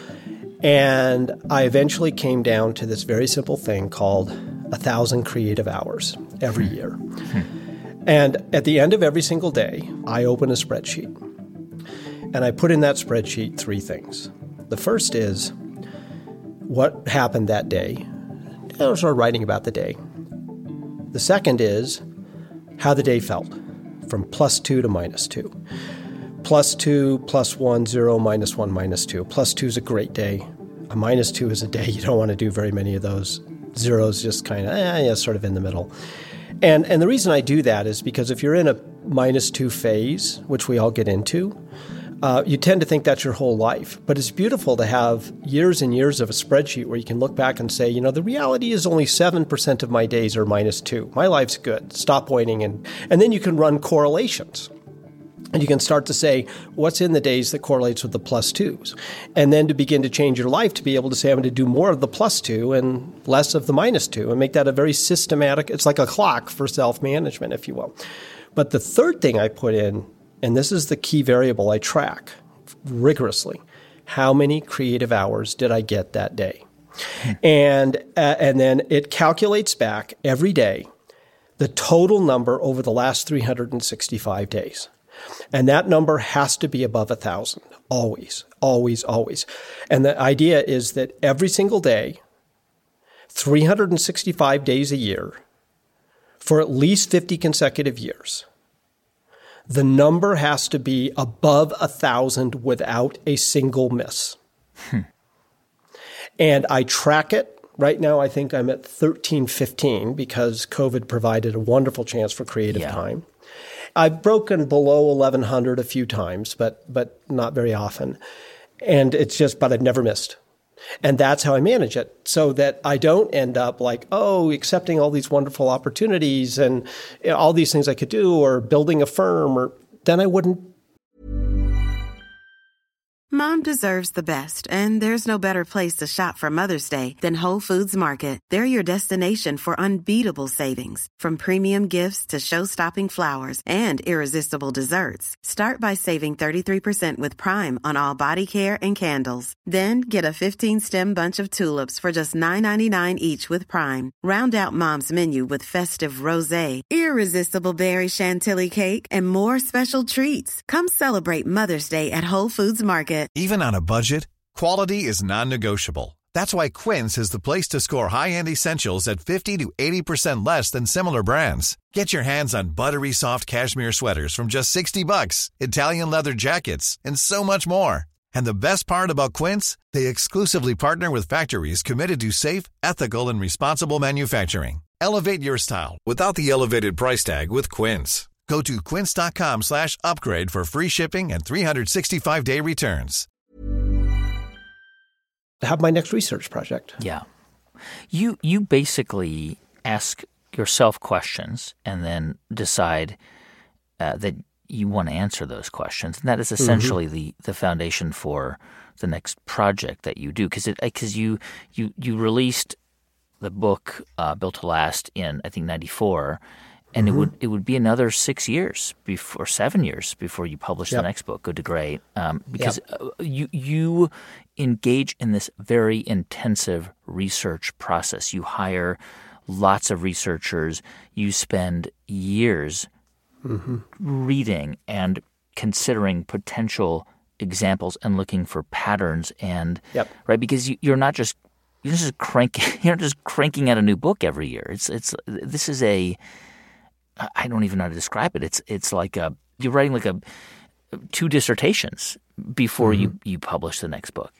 And I eventually came down to this very simple thing called 1,000 creative hours every year. And at the end of every single day, I open a spreadsheet. And I put in that spreadsheet 3 things. The first is what happened that day. I started writing about the day. The second is how the day felt, from +2 to -2. +2, +1, 0, -1, -2. +2 is a great day. A -2 is a day you don't want to do very many of those. 0 is just kind of, sort of in the middle. And the reason I do that is because if you're in a -2 phase, which we all get into, you tend to think that's your whole life. But it's beautiful to have years and years of a spreadsheet where you can look back and say, the reality is only 7% of my days are -2. My life's good. Stop waiting. And then you can run correlations. And you can start to say, what's in the days that correlates with the +2s? And then to begin to change your life to be able to say, I'm going to do more of the +2 and less of the -2 and make that a very systematic, it's like a clock for self-management, if you will. But the third thing I put in, and this is the key variable I track rigorously, how many creative hours did I get that day? And then it calculates back every day the total number over the last 365 days. And that number has to be above 1,000, always, always, always. And the idea is that every single day, 365 days a year, for at least 50 consecutive years, the number has to be above 1,000 without a single miss. And I track it. Right now, I think I'm at 1,315 because COVID provided a wonderful chance for creative time. I've broken below 1,100 a few times, but not very often. And but I've never missed. And that's how I manage it, so that I don't end up like, accepting all these wonderful opportunities and all these things I could do, or building a firm, or then I wouldn't. Mom deserves the best, and there's no better place to shop for Mother's Day than Whole Foods Market. They're your destination for unbeatable savings, from premium gifts to show-stopping flowers and irresistible desserts. Start by saving 33% with Prime on all body care and candles. Then get a 15-stem bunch of tulips for just $9.99 each with Prime. Round out Mom's menu with festive rosé, irresistible berry chantilly cake, and more special treats. Come celebrate Mother's Day at Whole Foods Market. Even on a budget, quality is non-negotiable. That's why Quince is the place to score high-end essentials at 50 to 80% less than similar brands. Get your hands on buttery soft cashmere sweaters from just $60, Italian leather jackets, and so much more. And the best part about Quince, they exclusively partner with factories committed to safe, ethical, and responsible manufacturing. Elevate your style without the elevated price tag with Quince. Go to quince.com/upgrade for free shipping and 365-day returns. Have my next research project. Yeah. You basically ask yourself questions and then decide that you want to answer those questions. And that is essentially the foundation for the next project that you do. Because you released the book Built to Last in, I think, 94. And it would be another 7 years before you publish the next book, Good to Great, because you engage in this very intensive research process. You hire lots of researchers. You spend years reading and considering potential examples and looking for patterns and right, because you're not just cranking out a new book every year. This is a, I don't even know how to describe it. It's like you're writing like 2 dissertations before you publish the next book.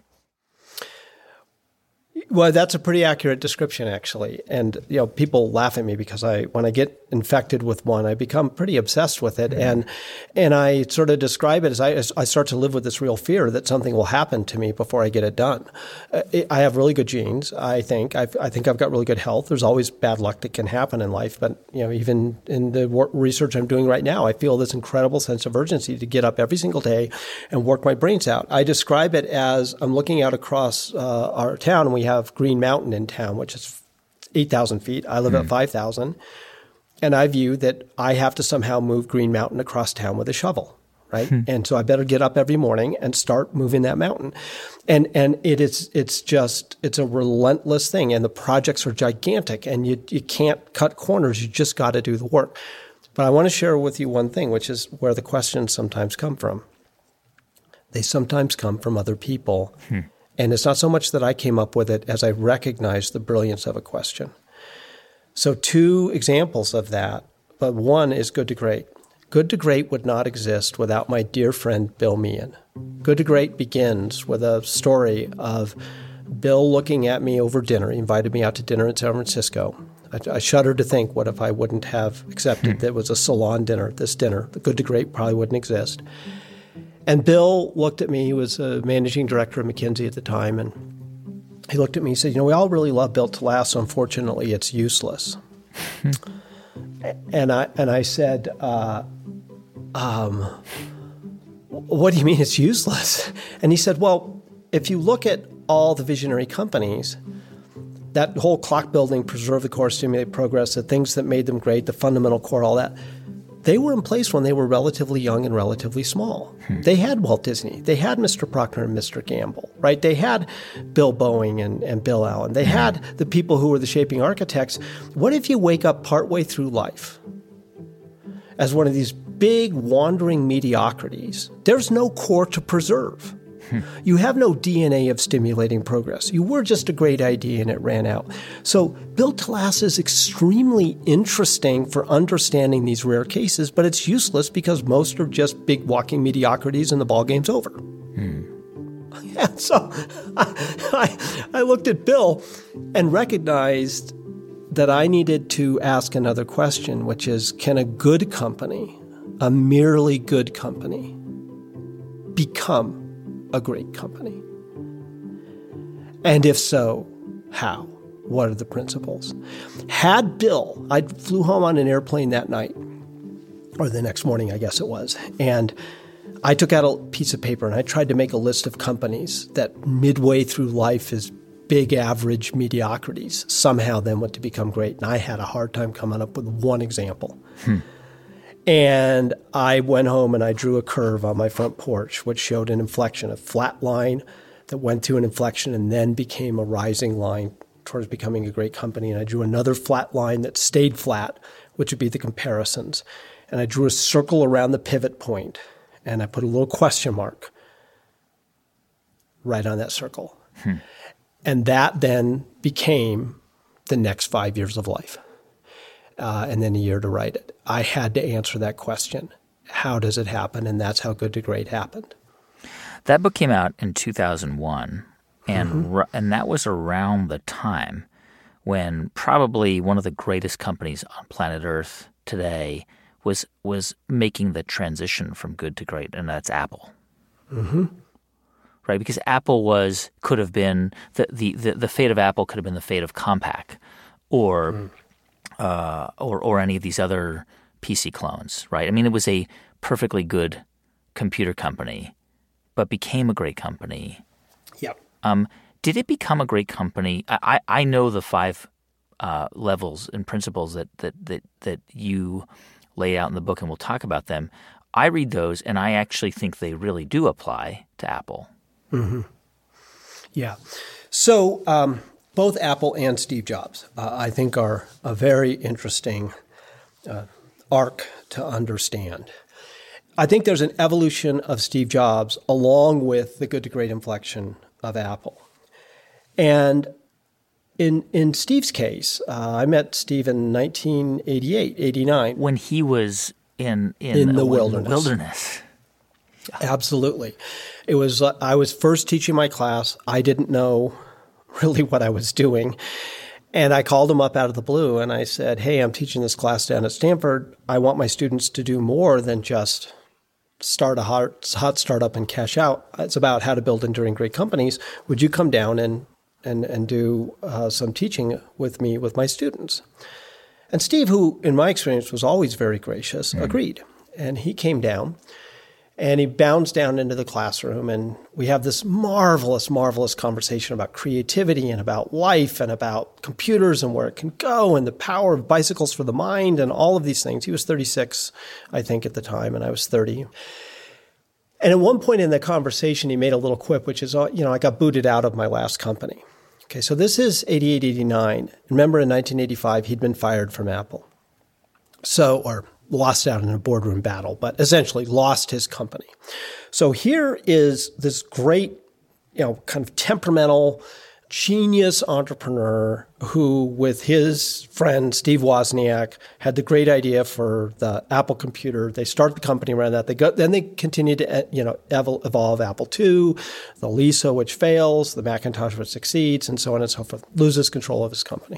Well, that's a pretty accurate description, actually. And people laugh at me because when I get infected with one, I become pretty obsessed with it, and I sort of describe it as I start to live with this real fear that something will happen to me before I get it done. I have really good genes. I think I've got really good health. There's always bad luck that can happen in life, but even in the research I'm doing right now, I feel this incredible sense of urgency to get up every single day and work my brains out. I describe it as I'm looking out across our town, and we have Green Mountain in town, which is 8,000 feet. I live at 5,000. And I view that I have to somehow move Green Mountain across town with a shovel, right? And so I better get up every morning and start moving that mountain. And it's a relentless thing. And the projects are gigantic, and you can't cut corners. You just got to do the work. But I want to share with you one thing, which is where the questions sometimes come from. They sometimes come from other people. And it's not so much that I came up with it as I recognize the brilliance of a question. So 2 examples of that, but one is Good to Great. Good to Great would not exist without my dear friend Bill Meehan. Good to Great begins with a story of Bill looking at me over dinner. He invited me out to dinner in San Francisco. I shudder to think, what if I wouldn't have accepted that it was a salon dinner, this dinner? The Good to Great probably wouldn't exist. And Bill looked at me. He was a managing director of McKinsey at the time, and he looked at me and said, we all really love Built to Last, so unfortunately it's useless. And I said, what do you mean it's useless? And he said, well, if you look at all the visionary companies, that whole clock building, preserve the core, stimulate progress, the things that made them great, the fundamental core, all that, they were in place when they were relatively young and relatively small. They had Walt Disney. They had Mr. Procter and Mr. Gamble, right? They had Bill Boeing and Bill Allen. They had the people who were the shaping architects. What if you wake up partway through life as one of these big wandering mediocrities? There's no core to preserve. You have no DNA of stimulating progress. You were just a great idea and it ran out. So Built to Last is extremely interesting for understanding these rare cases, but it's useless because most are just big walking mediocrities and the ballgame's over. Yeah, so I looked at Bill and recognized that I needed to ask another question, which is, can a good company, a merely good company, become a great company? And if so, how? What are the principles? Had Bill, I flew home on an airplane that night, or the next morning, I guess it was, and I took out a piece of paper and I tried to make a list of companies that midway through life is big average mediocrities somehow then went to become great. And I had a hard time coming up with one example. And I went home and I drew a curve on my front porch, which showed an inflection, a flat line that went to an inflection and then became a rising line towards becoming a great company. And I drew another flat line that stayed flat, which would be the comparisons. And I drew a circle around the pivot point, and I put a little question mark right on that circle. And that then became the next 5 years of life. And then a year to write it. I had to answer that question. How does it happen? And that's how Good to Great happened. That book came out in 2001, and that was around the time when probably one of the greatest companies on planet Earth today was making the transition from good to great, and that's Apple. Right? Because Apple could have been the fate of Apple could have been the fate of Compaq, or any of these other PC clones, right? I mean, it was a perfectly good computer company, but became a great company. Yep. Did it become a great company? I know the 5 levels and principles that you lay out in the book, and we'll talk about them. I read those, and I actually think they really do apply to Apple. Yeah. So both Apple and Steve Jobs, I think, are a very interesting arc to understand. I think there's an evolution of Steve Jobs along with the good to great inflection of Apple. And in Steve's case, I met Steve in 1988, 89. When he was in the wilderness. Absolutely. It was, I was first teaching my class. I didn't know really what I was doing. And I called him up out of the blue and I said, hey, I'm teaching this class down at Stanford. I want my students to do more than just start a hot startup and cash out. It's about how to build enduring great companies. Would you come down and do some teaching with me, with my students? And Steve, who in my experience was always very gracious, agreed. And he came down and he bounced down into the classroom and we have this marvelous, marvelous conversation about creativity and about life and about computers and where it can go and the power of bicycles for the mind and all of these things. He was 36, I think, at the time, and I was 30. And at one point in the conversation, he made a little quip, which is, I got booted out of my last company. Okay, so this is 88, 89. Remember, in 1985, he'd been fired from Apple. Or lost out in a boardroom battle, but essentially lost his company. So here is this great, kind of temperamental, genius entrepreneur who, with his friend Steve Wozniak, had the great idea for the Apple computer. They start the company around that. Then they continue to, evolve Apple II, the Lisa, which fails, the Macintosh, which succeeds, and so on and so forth. Loses control of his company.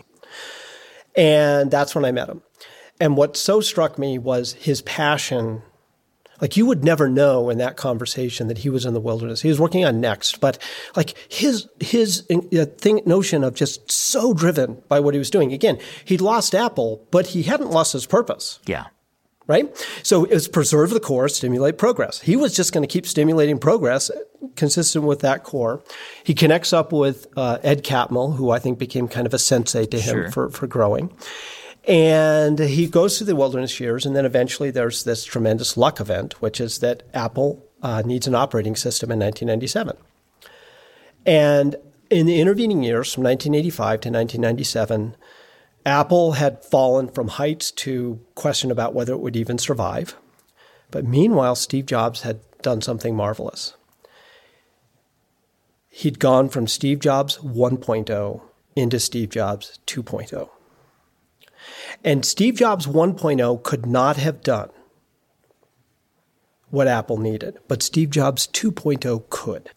And that's when I met him. And what so struck me was his passion. Like, you would never know in that conversation that he was in the wilderness. He was working on Next, but like his notion of just so driven by what he was doing. Again, he'd lost Apple, but he hadn't lost his purpose. Yeah. Right? So it was preserve the core, stimulate progress. He was just going to keep stimulating progress consistent with that core. He connects up with Ed Catmull, who I think became kind of a sensei to him for growing. And he goes through the wilderness years, and then eventually there's this tremendous luck event, which is that Apple needs an operating system in 1997. And in the intervening years, from 1985 to 1997, Apple had fallen from heights to question about whether it would even survive. But meanwhile, Steve Jobs had done something marvelous. He'd gone from Steve Jobs 1.0 into Steve Jobs 2.0. And Steve Jobs 1.0 could not have done what Apple needed, but Steve Jobs 2.0 could.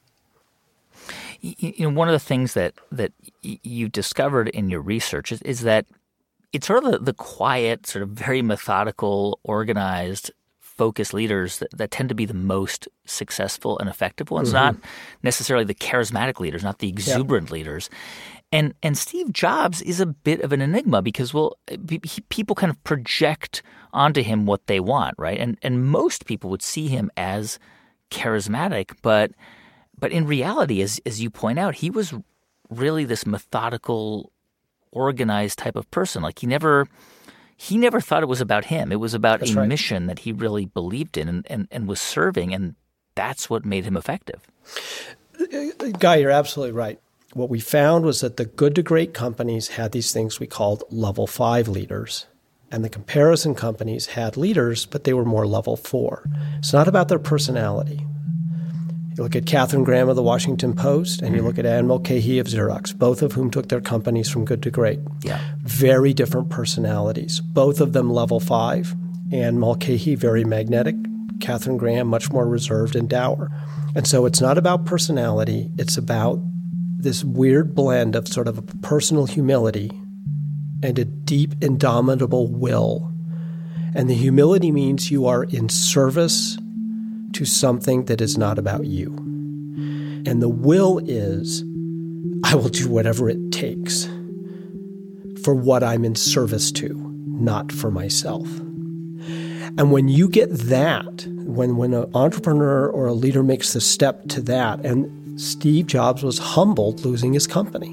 One of the things that you discovered in your research is that it's sort of the quiet, sort of very methodical, organized, focused leaders that tend to be the most successful and effective ones, not necessarily the charismatic leaders, not the exuberant leaders. And Steve Jobs is a bit of an enigma because, people kind of project onto him what they want, right? And most people would see him as charismatic, but in reality, as you point out, he was really this methodical, organized type of person. Like he never thought it was about him. It was about mission that he really believed in and was serving, and that's what made him effective. Guy, you're absolutely right. What we found was that the good to great companies had these things we called level 5 leaders. And the comparison companies had leaders, but they were more level 4. It's not about their personality. You look at Katharine Graham of the Washington Post, and you look at Anne Mulcahy of Xerox, both of whom took their companies from good to great. Yeah. Very different personalities. Both of them level 5. Anne Mulcahy, very magnetic. Katharine Graham, much more reserved and dour. And so it's not about personality. It's about this weird blend of sort of a personal humility and a deep, indomitable will. And the humility means you are in service to something that is not about you. And the will is, I will do whatever it takes for what I'm in service to, not for myself. And when you get that, when an entrepreneur or a leader makes the step to that, and Steve Jobs was humbled losing his company.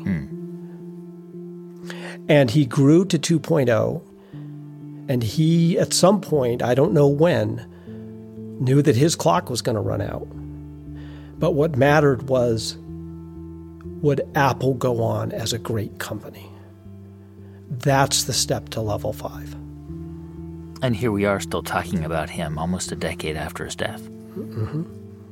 And he grew to 2.0, and he, at some point, I don't know when, knew that his clock was going to run out. But what mattered was, would Apple go on as a great company? That's the step to level 5. And here we are still talking about him almost a decade after his death. Mm-hmm.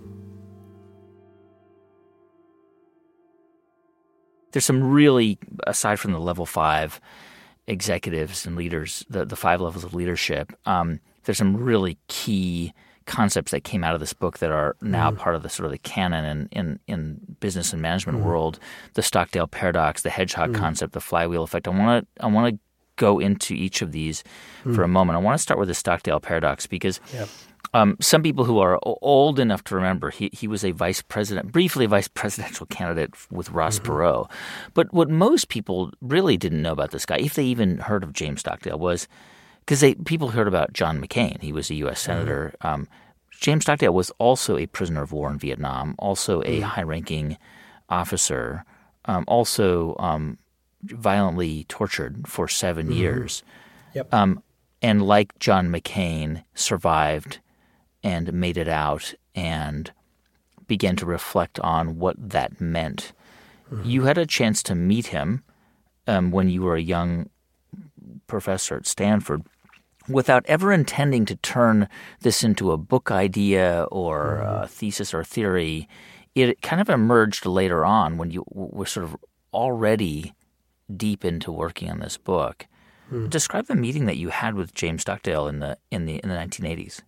There's some really, aside from the level 5 executives and leaders, the 5 levels of leadership, there's some really key concepts that came out of this book that are now part of the sort of the canon in business and management world. The Stockdale paradox, the hedgehog concept, the flywheel effect. I want to go into each of these for a moment. I want to start with the Stockdale paradox because some people who are old enough to remember, he was briefly a vice presidential candidate with Ross Perot. But what most people really didn't know about this guy, if they even heard of James Stockdale, was because people heard about John McCain. He was a U.S. senator. James Stockdale was also a prisoner of war in Vietnam, also a high-ranking officer, also violently tortured for 7 years. Yep. And like John McCain, survived and made it out and began to reflect on what that meant. You had a chance to meet him when you were a young professor at Stanford without ever intending to turn this into a book idea or a thesis or theory. It kind of emerged later on when you were sort of already deep into working on this book. Describe the meeting that you had with James Stockdale in the 1980s.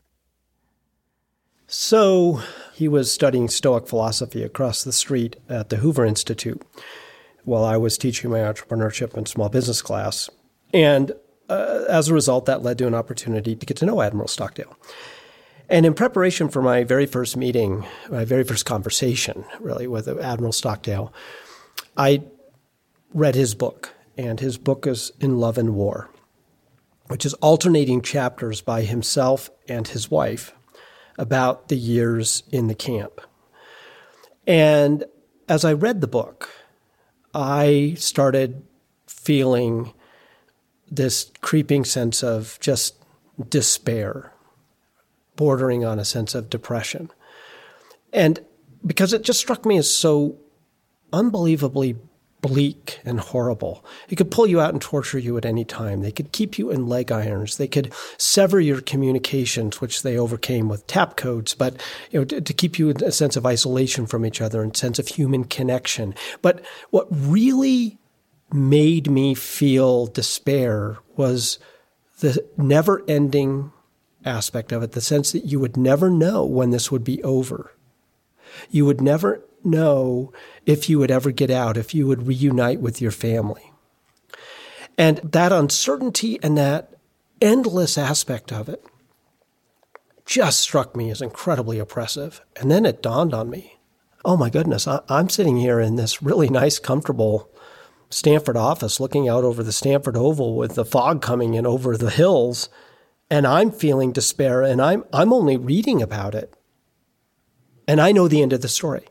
So he was studying Stoic philosophy across the street at the Hoover Institute while I was teaching my entrepreneurship and small business class. And as a result, that led to an opportunity to get to know Admiral Stockdale. And in preparation for my very first meeting, my very first conversation, really, with Admiral Stockdale, I read his book. And his book is In Love and War, which is alternating chapters by himself and his wife about the years in the camp. And as I read the book, I started feeling this creeping sense of just despair, bordering on a sense of depression. And because it just struck me as so unbelievably bleak and horrible. It could pull you out and torture you at any time. They could keep you in leg irons. They could sever your communications, which they overcame with tap codes, but to keep you in a sense of isolation from each other and sense of human connection. But what really made me feel despair was the never-ending aspect of it, the sense that you would never know when this would be over. You would never know if you would ever get out, if you would reunite with your family. And that uncertainty and that endless aspect of it just struck me as incredibly oppressive. And then it dawned on me, oh my goodness, I'm sitting here in this really nice, comfortable Stanford office looking out over the Stanford Oval with the fog coming in over the hills, and I'm feeling despair, and I'm only reading about it. And I know the end of the story.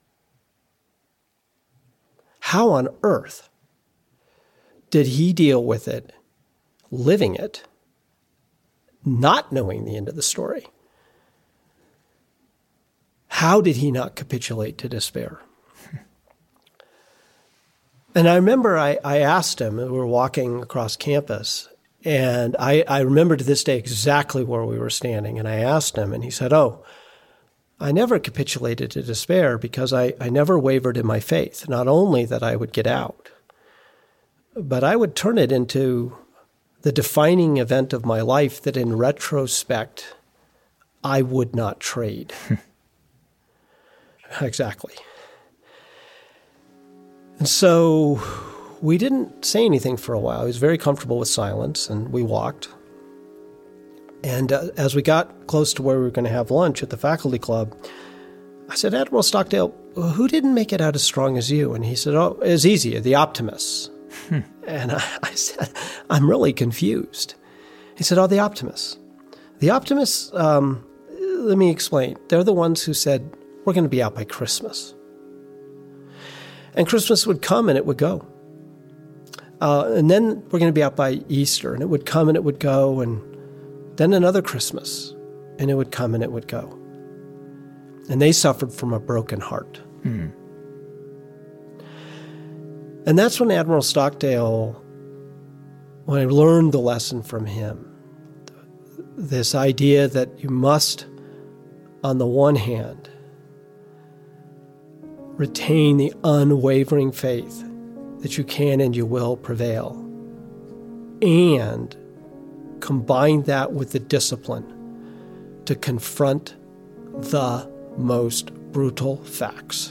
How on earth did he deal with it, living it, not knowing the end of the story? How did he not capitulate to despair? And I remember I asked him, we were walking across campus, and I remember to this day exactly where we were standing, and I asked him, and he said, I never capitulated to despair because I never wavered in my faith, not only that I would get out, but I would turn it into the defining event of my life that in retrospect, I would not trade. Exactly. And so we didn't say anything for a while. He was very comfortable with silence, and we walked. And as we got close to where we were going to have lunch at the faculty club, I said, Admiral Stockdale, who didn't make it out as strong as you? And he said, it's easy, the optimists. And I said, I'm really confused. He said, the optimists. The optimists, let me explain. They're the ones who said, we're going to be out by Christmas. And Christmas would come and it would go. And then we're going to be out by Easter, and it would come and it would go, and then another Christmas, and it would come and it would go. And they suffered from a broken heart. And that's when Admiral Stockdale, when I learned the lesson from him, this idea that you must, on the one hand, retain the unwavering faith that you can and you will prevail, and combine that with the discipline to confront the most brutal facts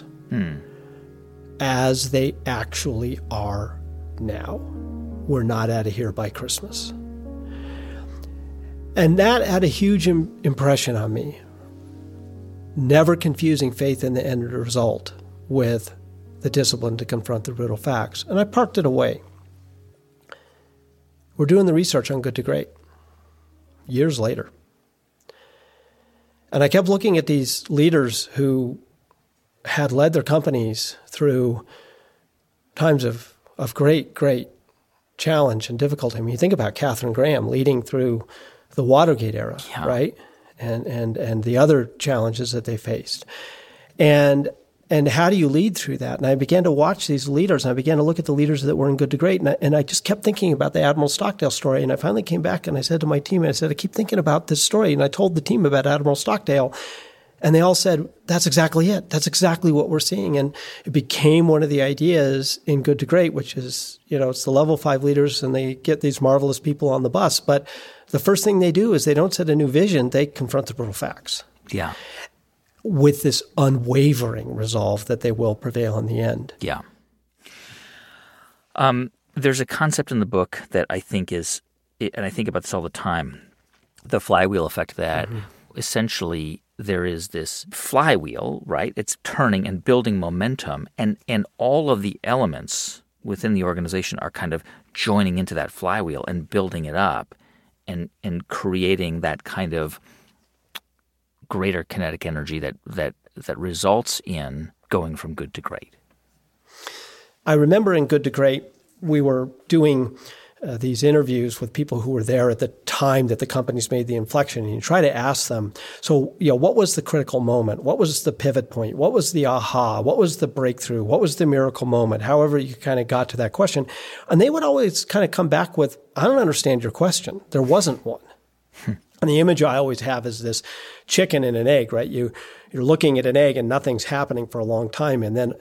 as they actually are now. We're not out of here by Christmas. And that had a huge impression on me. Never confusing faith in the end result with the discipline to confront the brutal facts. And I parked it away. We're doing the research on Good to Great years later. And I kept looking at these leaders who had led their companies through times of great challenge and difficulty. I mean, you think about Katharine Graham leading through the Watergate era, right? And the other challenges that they faced. And how do you lead through that? And I began to watch these leaders, and I began to look at the leaders that were in Good to Great, and I just kept thinking about the Admiral Stockdale story. And I finally came back and I said to my team, I keep thinking about this story. And I told the team about Admiral Stockdale, and they all said, that's exactly it. That's exactly what we're seeing. And it became one of the ideas in Good to Great, which is, it's the level 5 leaders, and they get these marvelous people on the bus. But the first thing they do is they don't set a new vision. They confront the brutal facts. Yeah. With this unwavering resolve that they will prevail in the end. Yeah. There's a concept in the book that I think is, and I think about this all the time, the flywheel effect, that essentially there is this flywheel, right? It's turning and building momentum, and all of the elements within the organization are kind of joining into that flywheel and building it up and creating that kind of greater kinetic energy that results in going from good to great. I remember in Good to Great, we were doing these interviews with people who were there at the time that the companies made the inflection, and you try to ask them, so, what was the critical moment? What was the pivot point? What was the aha? What was the breakthrough? What was the miracle moment? However you kind of got to that question. And they would always kind of come back with, I don't understand your question. There wasn't one. And the image I always have is this chicken and an egg, right? You're looking at an egg and nothing's happening for a long time, and then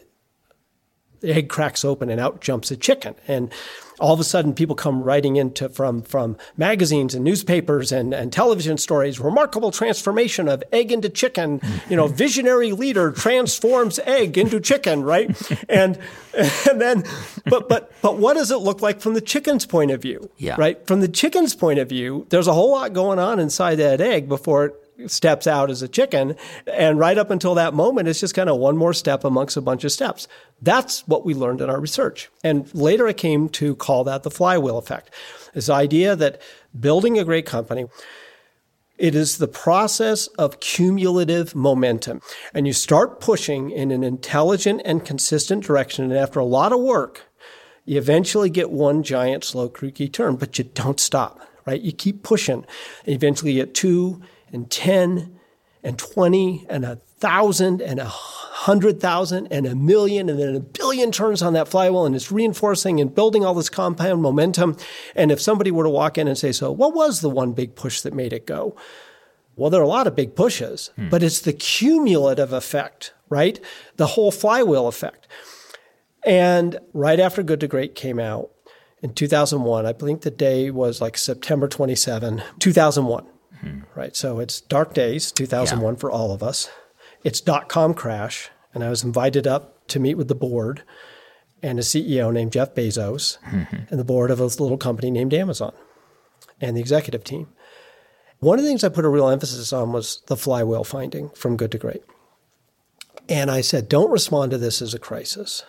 the egg cracks open and out jumps a chicken. And all of a sudden people come writing into from magazines and newspapers and television stories, remarkable transformation of egg into chicken, visionary leader transforms egg into chicken, right? And then, but what does it look like from the chicken's point of view? Yeah. Right? From the chicken's point of view, there's a whole lot going on inside that egg before it steps out as a chicken. And right up until that moment, it's just kind of one more step amongst a bunch of steps. That's what we learned in our research. And later I came to call that the flywheel effect. This idea that building a great company, it is the process of cumulative momentum. And you start pushing in an intelligent and consistent direction. And after a lot of work, you eventually get one giant slow, creaky turn, but you don't stop, right? You keep pushing. And eventually you get 2 and 10 and 20 and 1,000 and 100,000 and 1,000,000 and then 1,000,000,000 turns on that flywheel, and it's reinforcing and building all this compound momentum. And if somebody were to walk in and say, so what was the one big push that made it go? Well, there are a lot of big pushes, but it's the cumulative effect, right? The whole flywheel effect. And right after Good to Great came out in 2001, I think the day was like September 27, 2001. Right. So it's dark days, 2001 for all of us. It's .com crash. And I was invited up to meet with the board and a CEO named Jeff Bezos and the board of a little company named Amazon and the executive team. One of the things I put a real emphasis on was the flywheel finding from Good to Great. And I said, don't respond to this as a crisis.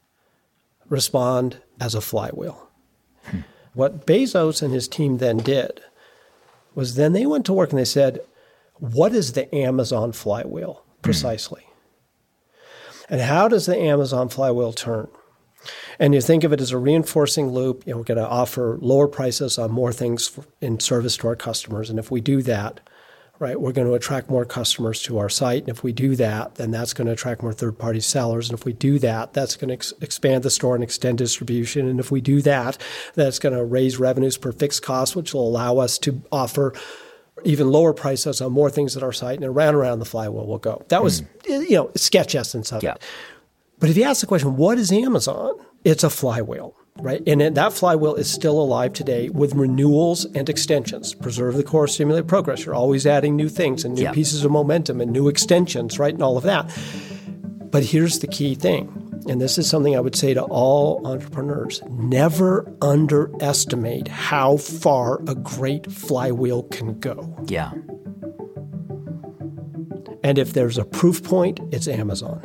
Respond as a flywheel. What Bezos and his team then did was then they went to work and they said, what is the Amazon flywheel precisely? And how does the Amazon flywheel turn? And you think of it as a reinforcing loop. We're going to offer lower prices on more things in service to our customers. And if we do that, right, we're going to attract more customers to our site. And if we do that, then that's going to attract more third-party sellers. And if we do that, that's going to expand the store and extend distribution. And if we do that, that's going to raise revenues per fixed cost, which will allow us to offer even lower prices on more things at our site, and around the flywheel will go. That was, sketch essence of it. But if you ask the question, what is Amazon? It's a flywheel, right? And that flywheel is still alive today with renewals and extensions. Preserve the core, stimulate progress. You're always adding new things and new pieces of momentum and new extensions, right? And all of that. But here's the key thing. And this is something I would say to all entrepreneurs. Never underestimate how far a great flywheel can go. Yeah. And if there's a proof point, it's Amazon.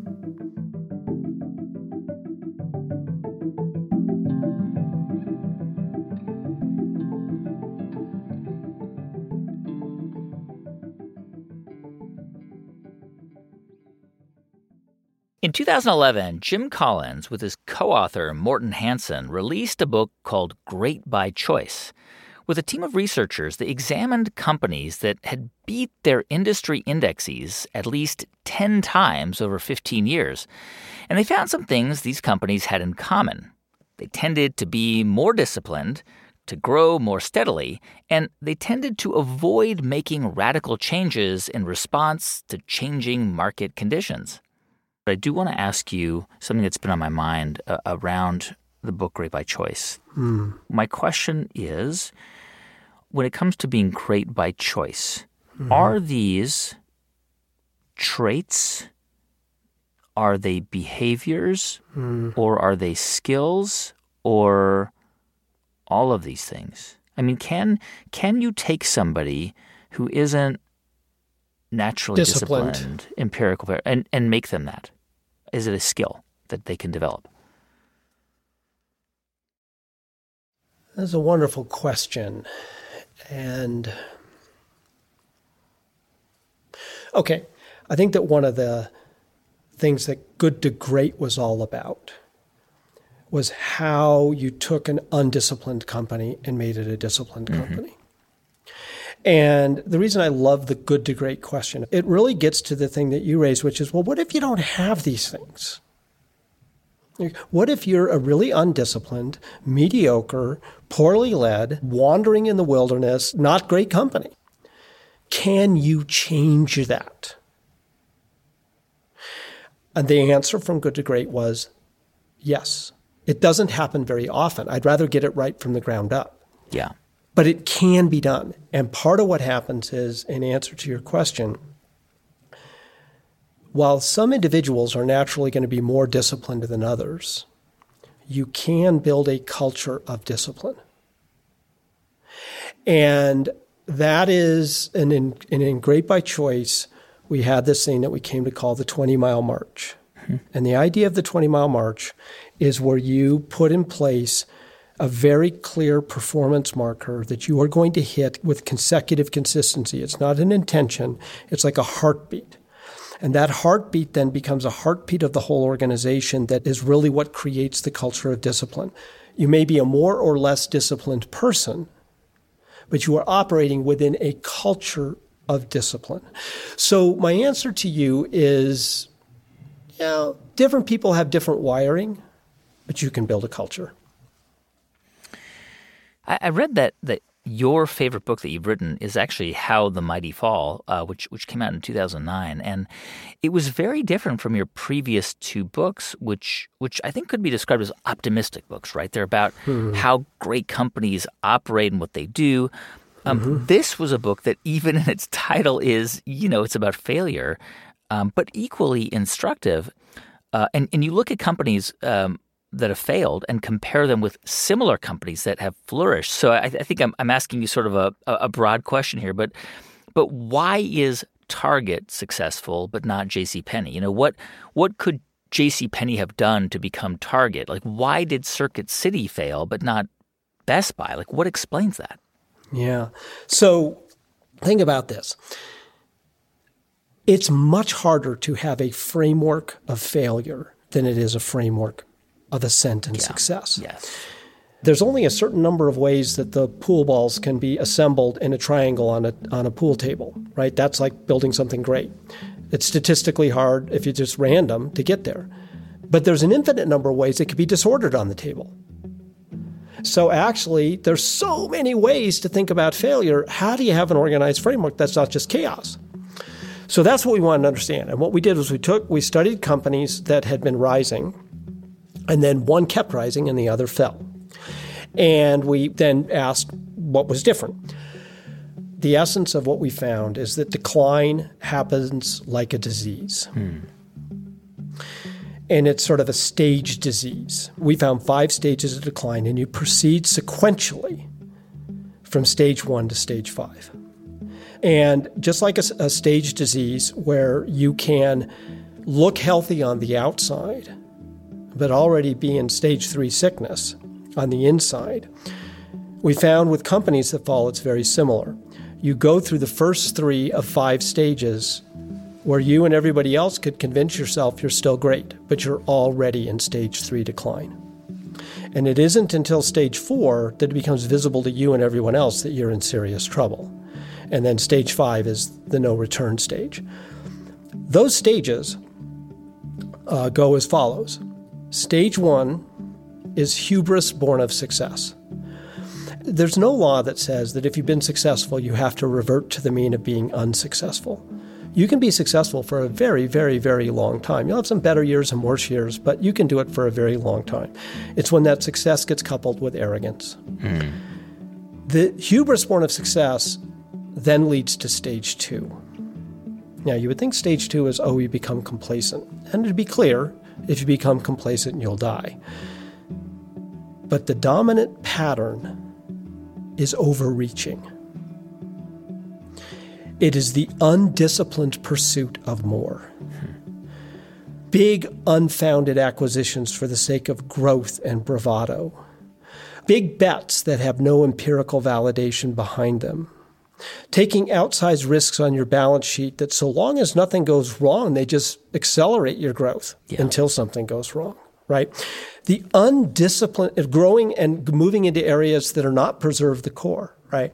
In 2011, Jim Collins, with his co-author Morten Hansen, released a book called Great by Choice. With a team of researchers, they examined companies that had beat their industry indexes at least 10 times over 15 years. And they found some things these companies had in common. They tended to be more disciplined, to grow more steadily, and they tended to avoid making radical changes in response to changing market conditions. But I do want to ask you something that's been on my mind around the book Great by Choice. My question is, when it comes to being great by choice, are these traits, are they behaviors, or are they skills, or all of these things? I mean, can you take somebody who isn't naturally disciplined, empirical, and make them that? Is it a skill that they can develop? That's a wonderful question. And okay, I think that one of the things that Good to Great was all about was how you took an undisciplined company and made it a disciplined company. And the reason I love the Good to Great question, it really gets to the thing that you raised, which is, well, what if you don't have these things? What if you're a really undisciplined, mediocre, poorly led, wandering in the wilderness, not great company? Can you change that? And the answer from Good to Great was yes. It doesn't happen very often. I'd rather get it right from the ground up. Yeah. But it can be done. And part of what happens is, in answer to your question, while some individuals are naturally going to be more disciplined than others, you can build a culture of discipline. And that is, and in Great by Choice, we had this thing that we came to call the 20-mile march. And the idea of the 20-mile march is where you put in place a very clear performance marker that you are going to hit with consecutive consistency. It's not an intention. It's like a heartbeat. And that heartbeat then becomes a heartbeat of the whole organization that is really what creates the culture of discipline. You may be a more or less disciplined person, but you are operating within a culture of discipline. So my answer to you is, different people have different wiring, but you can build a culture. I read that your favorite book that you've written is actually How the Mighty Fall, which came out in 2009. And it was very different from your previous two books, which I think could be described as optimistic books, right? They're about how great companies operate and what they do. This was a book that even in its title is, it's about failure, but equally instructive. And you look at companies that have failed and compare them with similar companies that have flourished. So I think I'm asking you sort of a broad question here, but why is Target successful but not JCPenney? What could JCPenney have done to become Target? Like, why did Circuit City fail but not Best Buy? Like, what explains that? Yeah. So think about this. It's much harder to have a framework of failure than it is a framework of ascent and success. Yes. There's only a certain number of ways that the pool balls can be assembled in a triangle on a pool table, right? That's like building something great. It's statistically hard if it's just random to get there. But there's an infinite number of ways it could be disordered on the table. So actually, there's so many ways to think about failure. How do you have an organized framework that's not just chaos? So that's what we wanted to understand. And what we did was we studied companies that had been rising, and then one kept rising and the other fell. And we then asked what was different. The essence of what we found is that decline happens like a disease. And it's sort of a stage disease. We found 5 stages of decline, and you proceed sequentially from stage 1 to stage 5. And just like a stage disease where you can look healthy on the outside, but already be in stage 3 sickness on the inside, we found with companies that fall, it's very similar. You go through the first 3 of 5 stages where you and everybody else could convince yourself you're still great, but you're already in stage 3 decline. And it isn't until stage 4 that it becomes visible to you and everyone else that you're in serious trouble. And then stage 5 is the no return stage. Those stages go as follows. Stage 1 is hubris born of success. There's no law that says that if you've been successful, you have to revert to the mean of being unsuccessful. You can be successful for a very, very, very long time. You'll have some better years and worse years, but you can do it for a very long time. It's when that success gets coupled with arrogance. The hubris born of success then leads to stage 2. Now, you would think stage 2 is, you become complacent. And to be clear, if you become complacent, you'll die. But the dominant pattern is overreaching. It is the undisciplined pursuit of more. Big, unfounded acquisitions for the sake of growth and bravado. Big bets that have no empirical validation behind them. Taking outsized risks on your balance sheet that so long as nothing goes wrong, they just accelerate your growth until something goes wrong, right? The undisciplined, growing and moving into areas that are not preserve the core, right?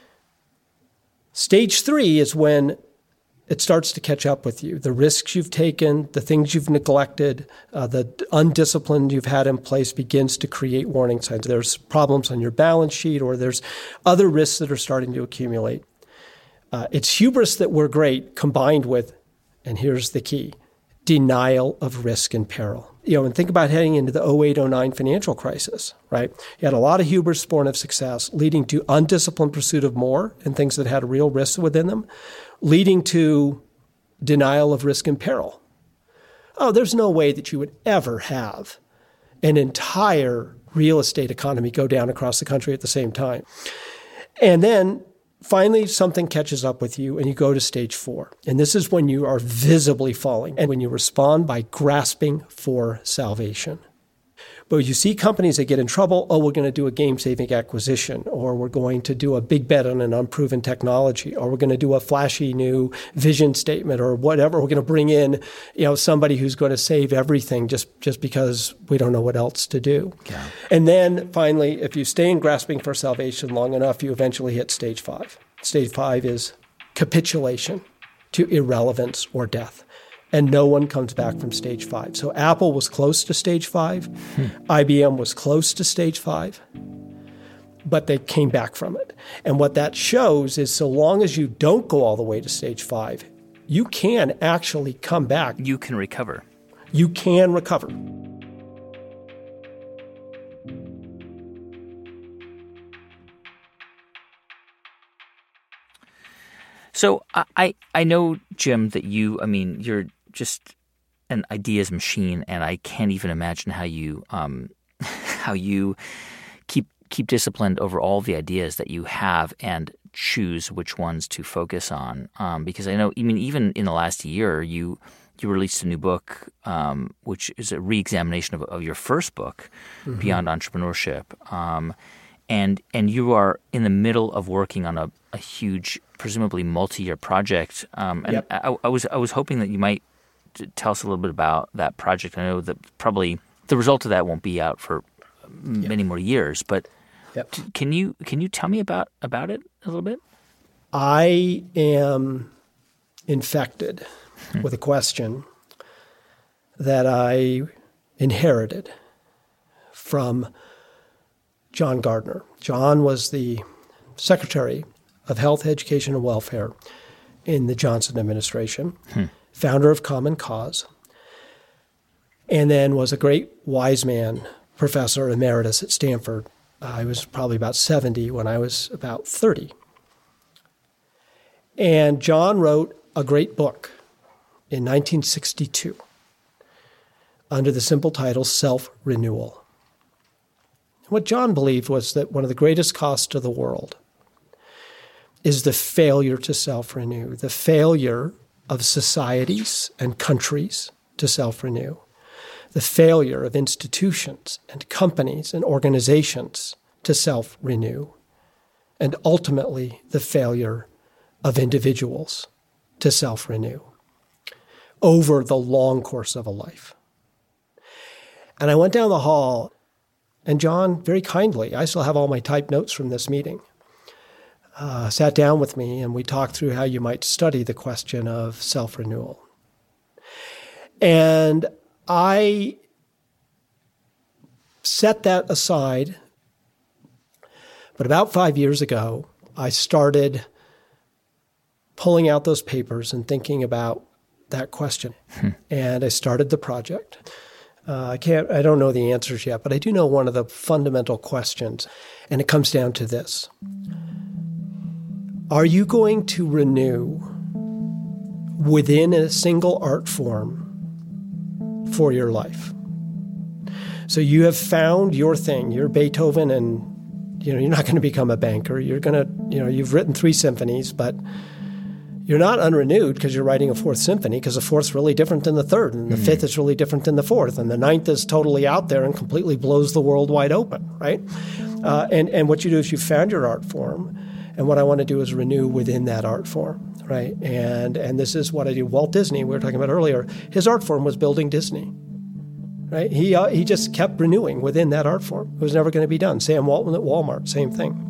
Stage 3 is when it starts to catch up with you. The risks you've taken, the things you've neglected, the undiscipline you've had in place begins to create warning signs. There's problems on your balance sheet, or there's other risks that are starting to accumulate. It's hubris that we're great combined with, and here's the key, denial of risk and peril. And think about heading into the 08-09 financial crisis, right? You had a lot of hubris born of success, leading to undisciplined pursuit of more and things that had real risks within them, leading to denial of risk and peril. There's no way that you would ever have an entire real estate economy go down across the country at the same time. And then finally, something catches up with you and you go to stage 4. And this is when you are visibly falling and when you respond by grasping for salvation. But you see companies that get in trouble, we're going to do a game-saving acquisition, or we're going to do a big bet on an unproven technology, or we're going to do a flashy new vision statement, or whatever. We're going to bring in, somebody who's going to save everything just because we don't know what else to do. Yeah. And then finally, if you stay in grasping for salvation long enough, you eventually hit stage 5. Stage 5 is capitulation to irrelevance or death. And no one comes back from stage 5. So Apple was close to stage 5. IBM was close to stage 5. But they came back from it. And what that shows is so long as you don't go all the way to stage 5, you can actually come back. You can recover. You can recover. So I know, Jim, that you're just an ideas machine, and I can't even imagine how you keep disciplined over all the ideas that you have and choose which ones to focus on. Because I know, even in the last year, you released a new book, which is a re-examination of your first book, Beyond Entrepreneurship. And you are in the middle of working on a huge, presumably multi-year project. And I was hoping that you might tell us a little bit about that project. I know that probably the result of that won't be out for many more years, but can you tell me about it a little bit? I am infected with a question that I inherited from John Gardner. John was the Secretary of Health, Education, and Welfare in the Johnson administration, founder of Common Cause, and then was a great wise man, professor emeritus at Stanford. I was probably about 70 when I was about 30. And John wrote a great book in 1962 under the simple title Self-Renewal. What John believed was that one of the greatest costs to the world is the failure to self-renew, the failure of societies and countries to self-renew, the failure of institutions and companies and organizations to self-renew, and ultimately the failure of individuals to self-renew over the long course of a life. And I went down the hall, and John, very kindly, I still have all my typed notes from this meeting, sat down with me, and we talked through how you might study the question of self-renewal. And I set that aside, but about 5 years ago, I started pulling out those papers and thinking about that question. And I started the project. I don't know the answers yet, but I do know one of the fundamental questions, and it comes down to this. Are you going to renew within a single art form for your life? So you have found your thing. You're Beethoven, and you're not going to become a banker. You're going to, you've written 3 symphonies, but you're not unrenewed because you're writing a 4th symphony, because the 4th's really different than the 3rd, and the 5th is really different than the 4th, and the 9th is totally out there and completely blows the world wide open, right? And what you do is you found your art form, and what I want to do is renew within that art form, right? And this is what I do. Walt Disney, we were talking about earlier, his art form was building Disney, right? He just kept renewing within that art form. It was never going to be done. Sam Walton at Walmart, same thing.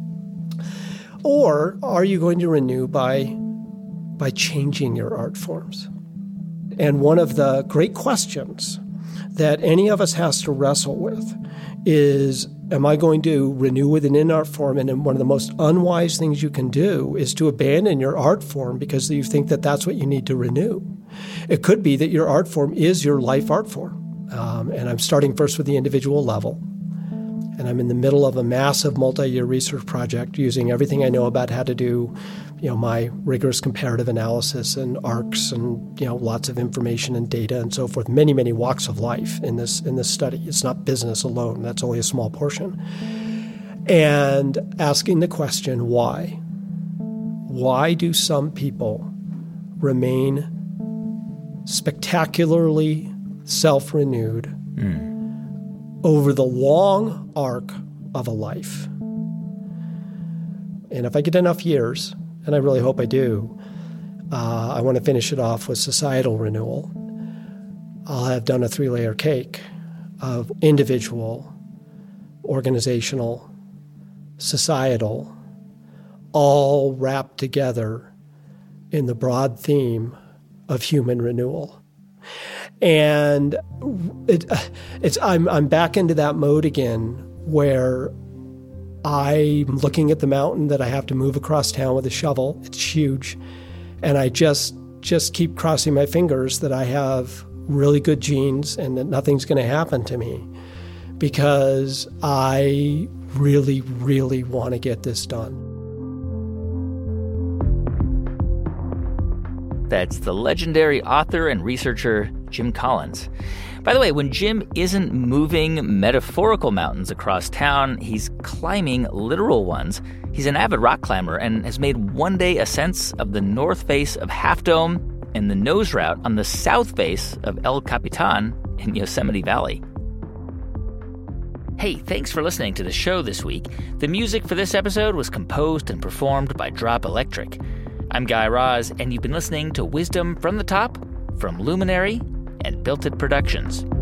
Or are you going to renew by changing your art forms? And one of the great questions that any of us has to wrestle with is, am I going to renew within an art form? And one of the most unwise things you can do is to abandon your art form because you think that that's what you need to renew. It could be that your art form is your life art form. And I'm starting first with the individual level. And I'm in the middle of a massive multi-year research project using everything I know about how to do, my rigorous comparative analysis and ARCs and, lots of information and data and so forth, many, many walks of life in this study. It's not business alone. That's only a small portion. And asking the question, why? Why do some people remain spectacularly self-renewed over the long arc of a life? And if I get enough years, and I really hope I do, I want to finish it off with societal renewal. I'll have done a 3-layer cake of individual, organizational, societal, all wrapped together in the broad theme of human renewal. And I'm back into that mode again where I'm looking at the mountain that I have to move across town with a shovel. It's huge. And I just keep crossing my fingers that I have really good genes and that nothing's going to happen to me, because I really, really want to get this done. That's the legendary author and researcher Jim Collins. By the way, when Jim isn't moving metaphorical mountains across town, he's climbing literal ones. He's an avid rock climber and has made one-day ascents of the north face of Half Dome and the nose route on the south face of El Capitan in Yosemite Valley. Hey, thanks for listening to the show this week. The music for this episode was composed and performed by Drop Electric. I'm Guy Raz, and you've been listening to Wisdom from the Top from Luminary and Built It Productions.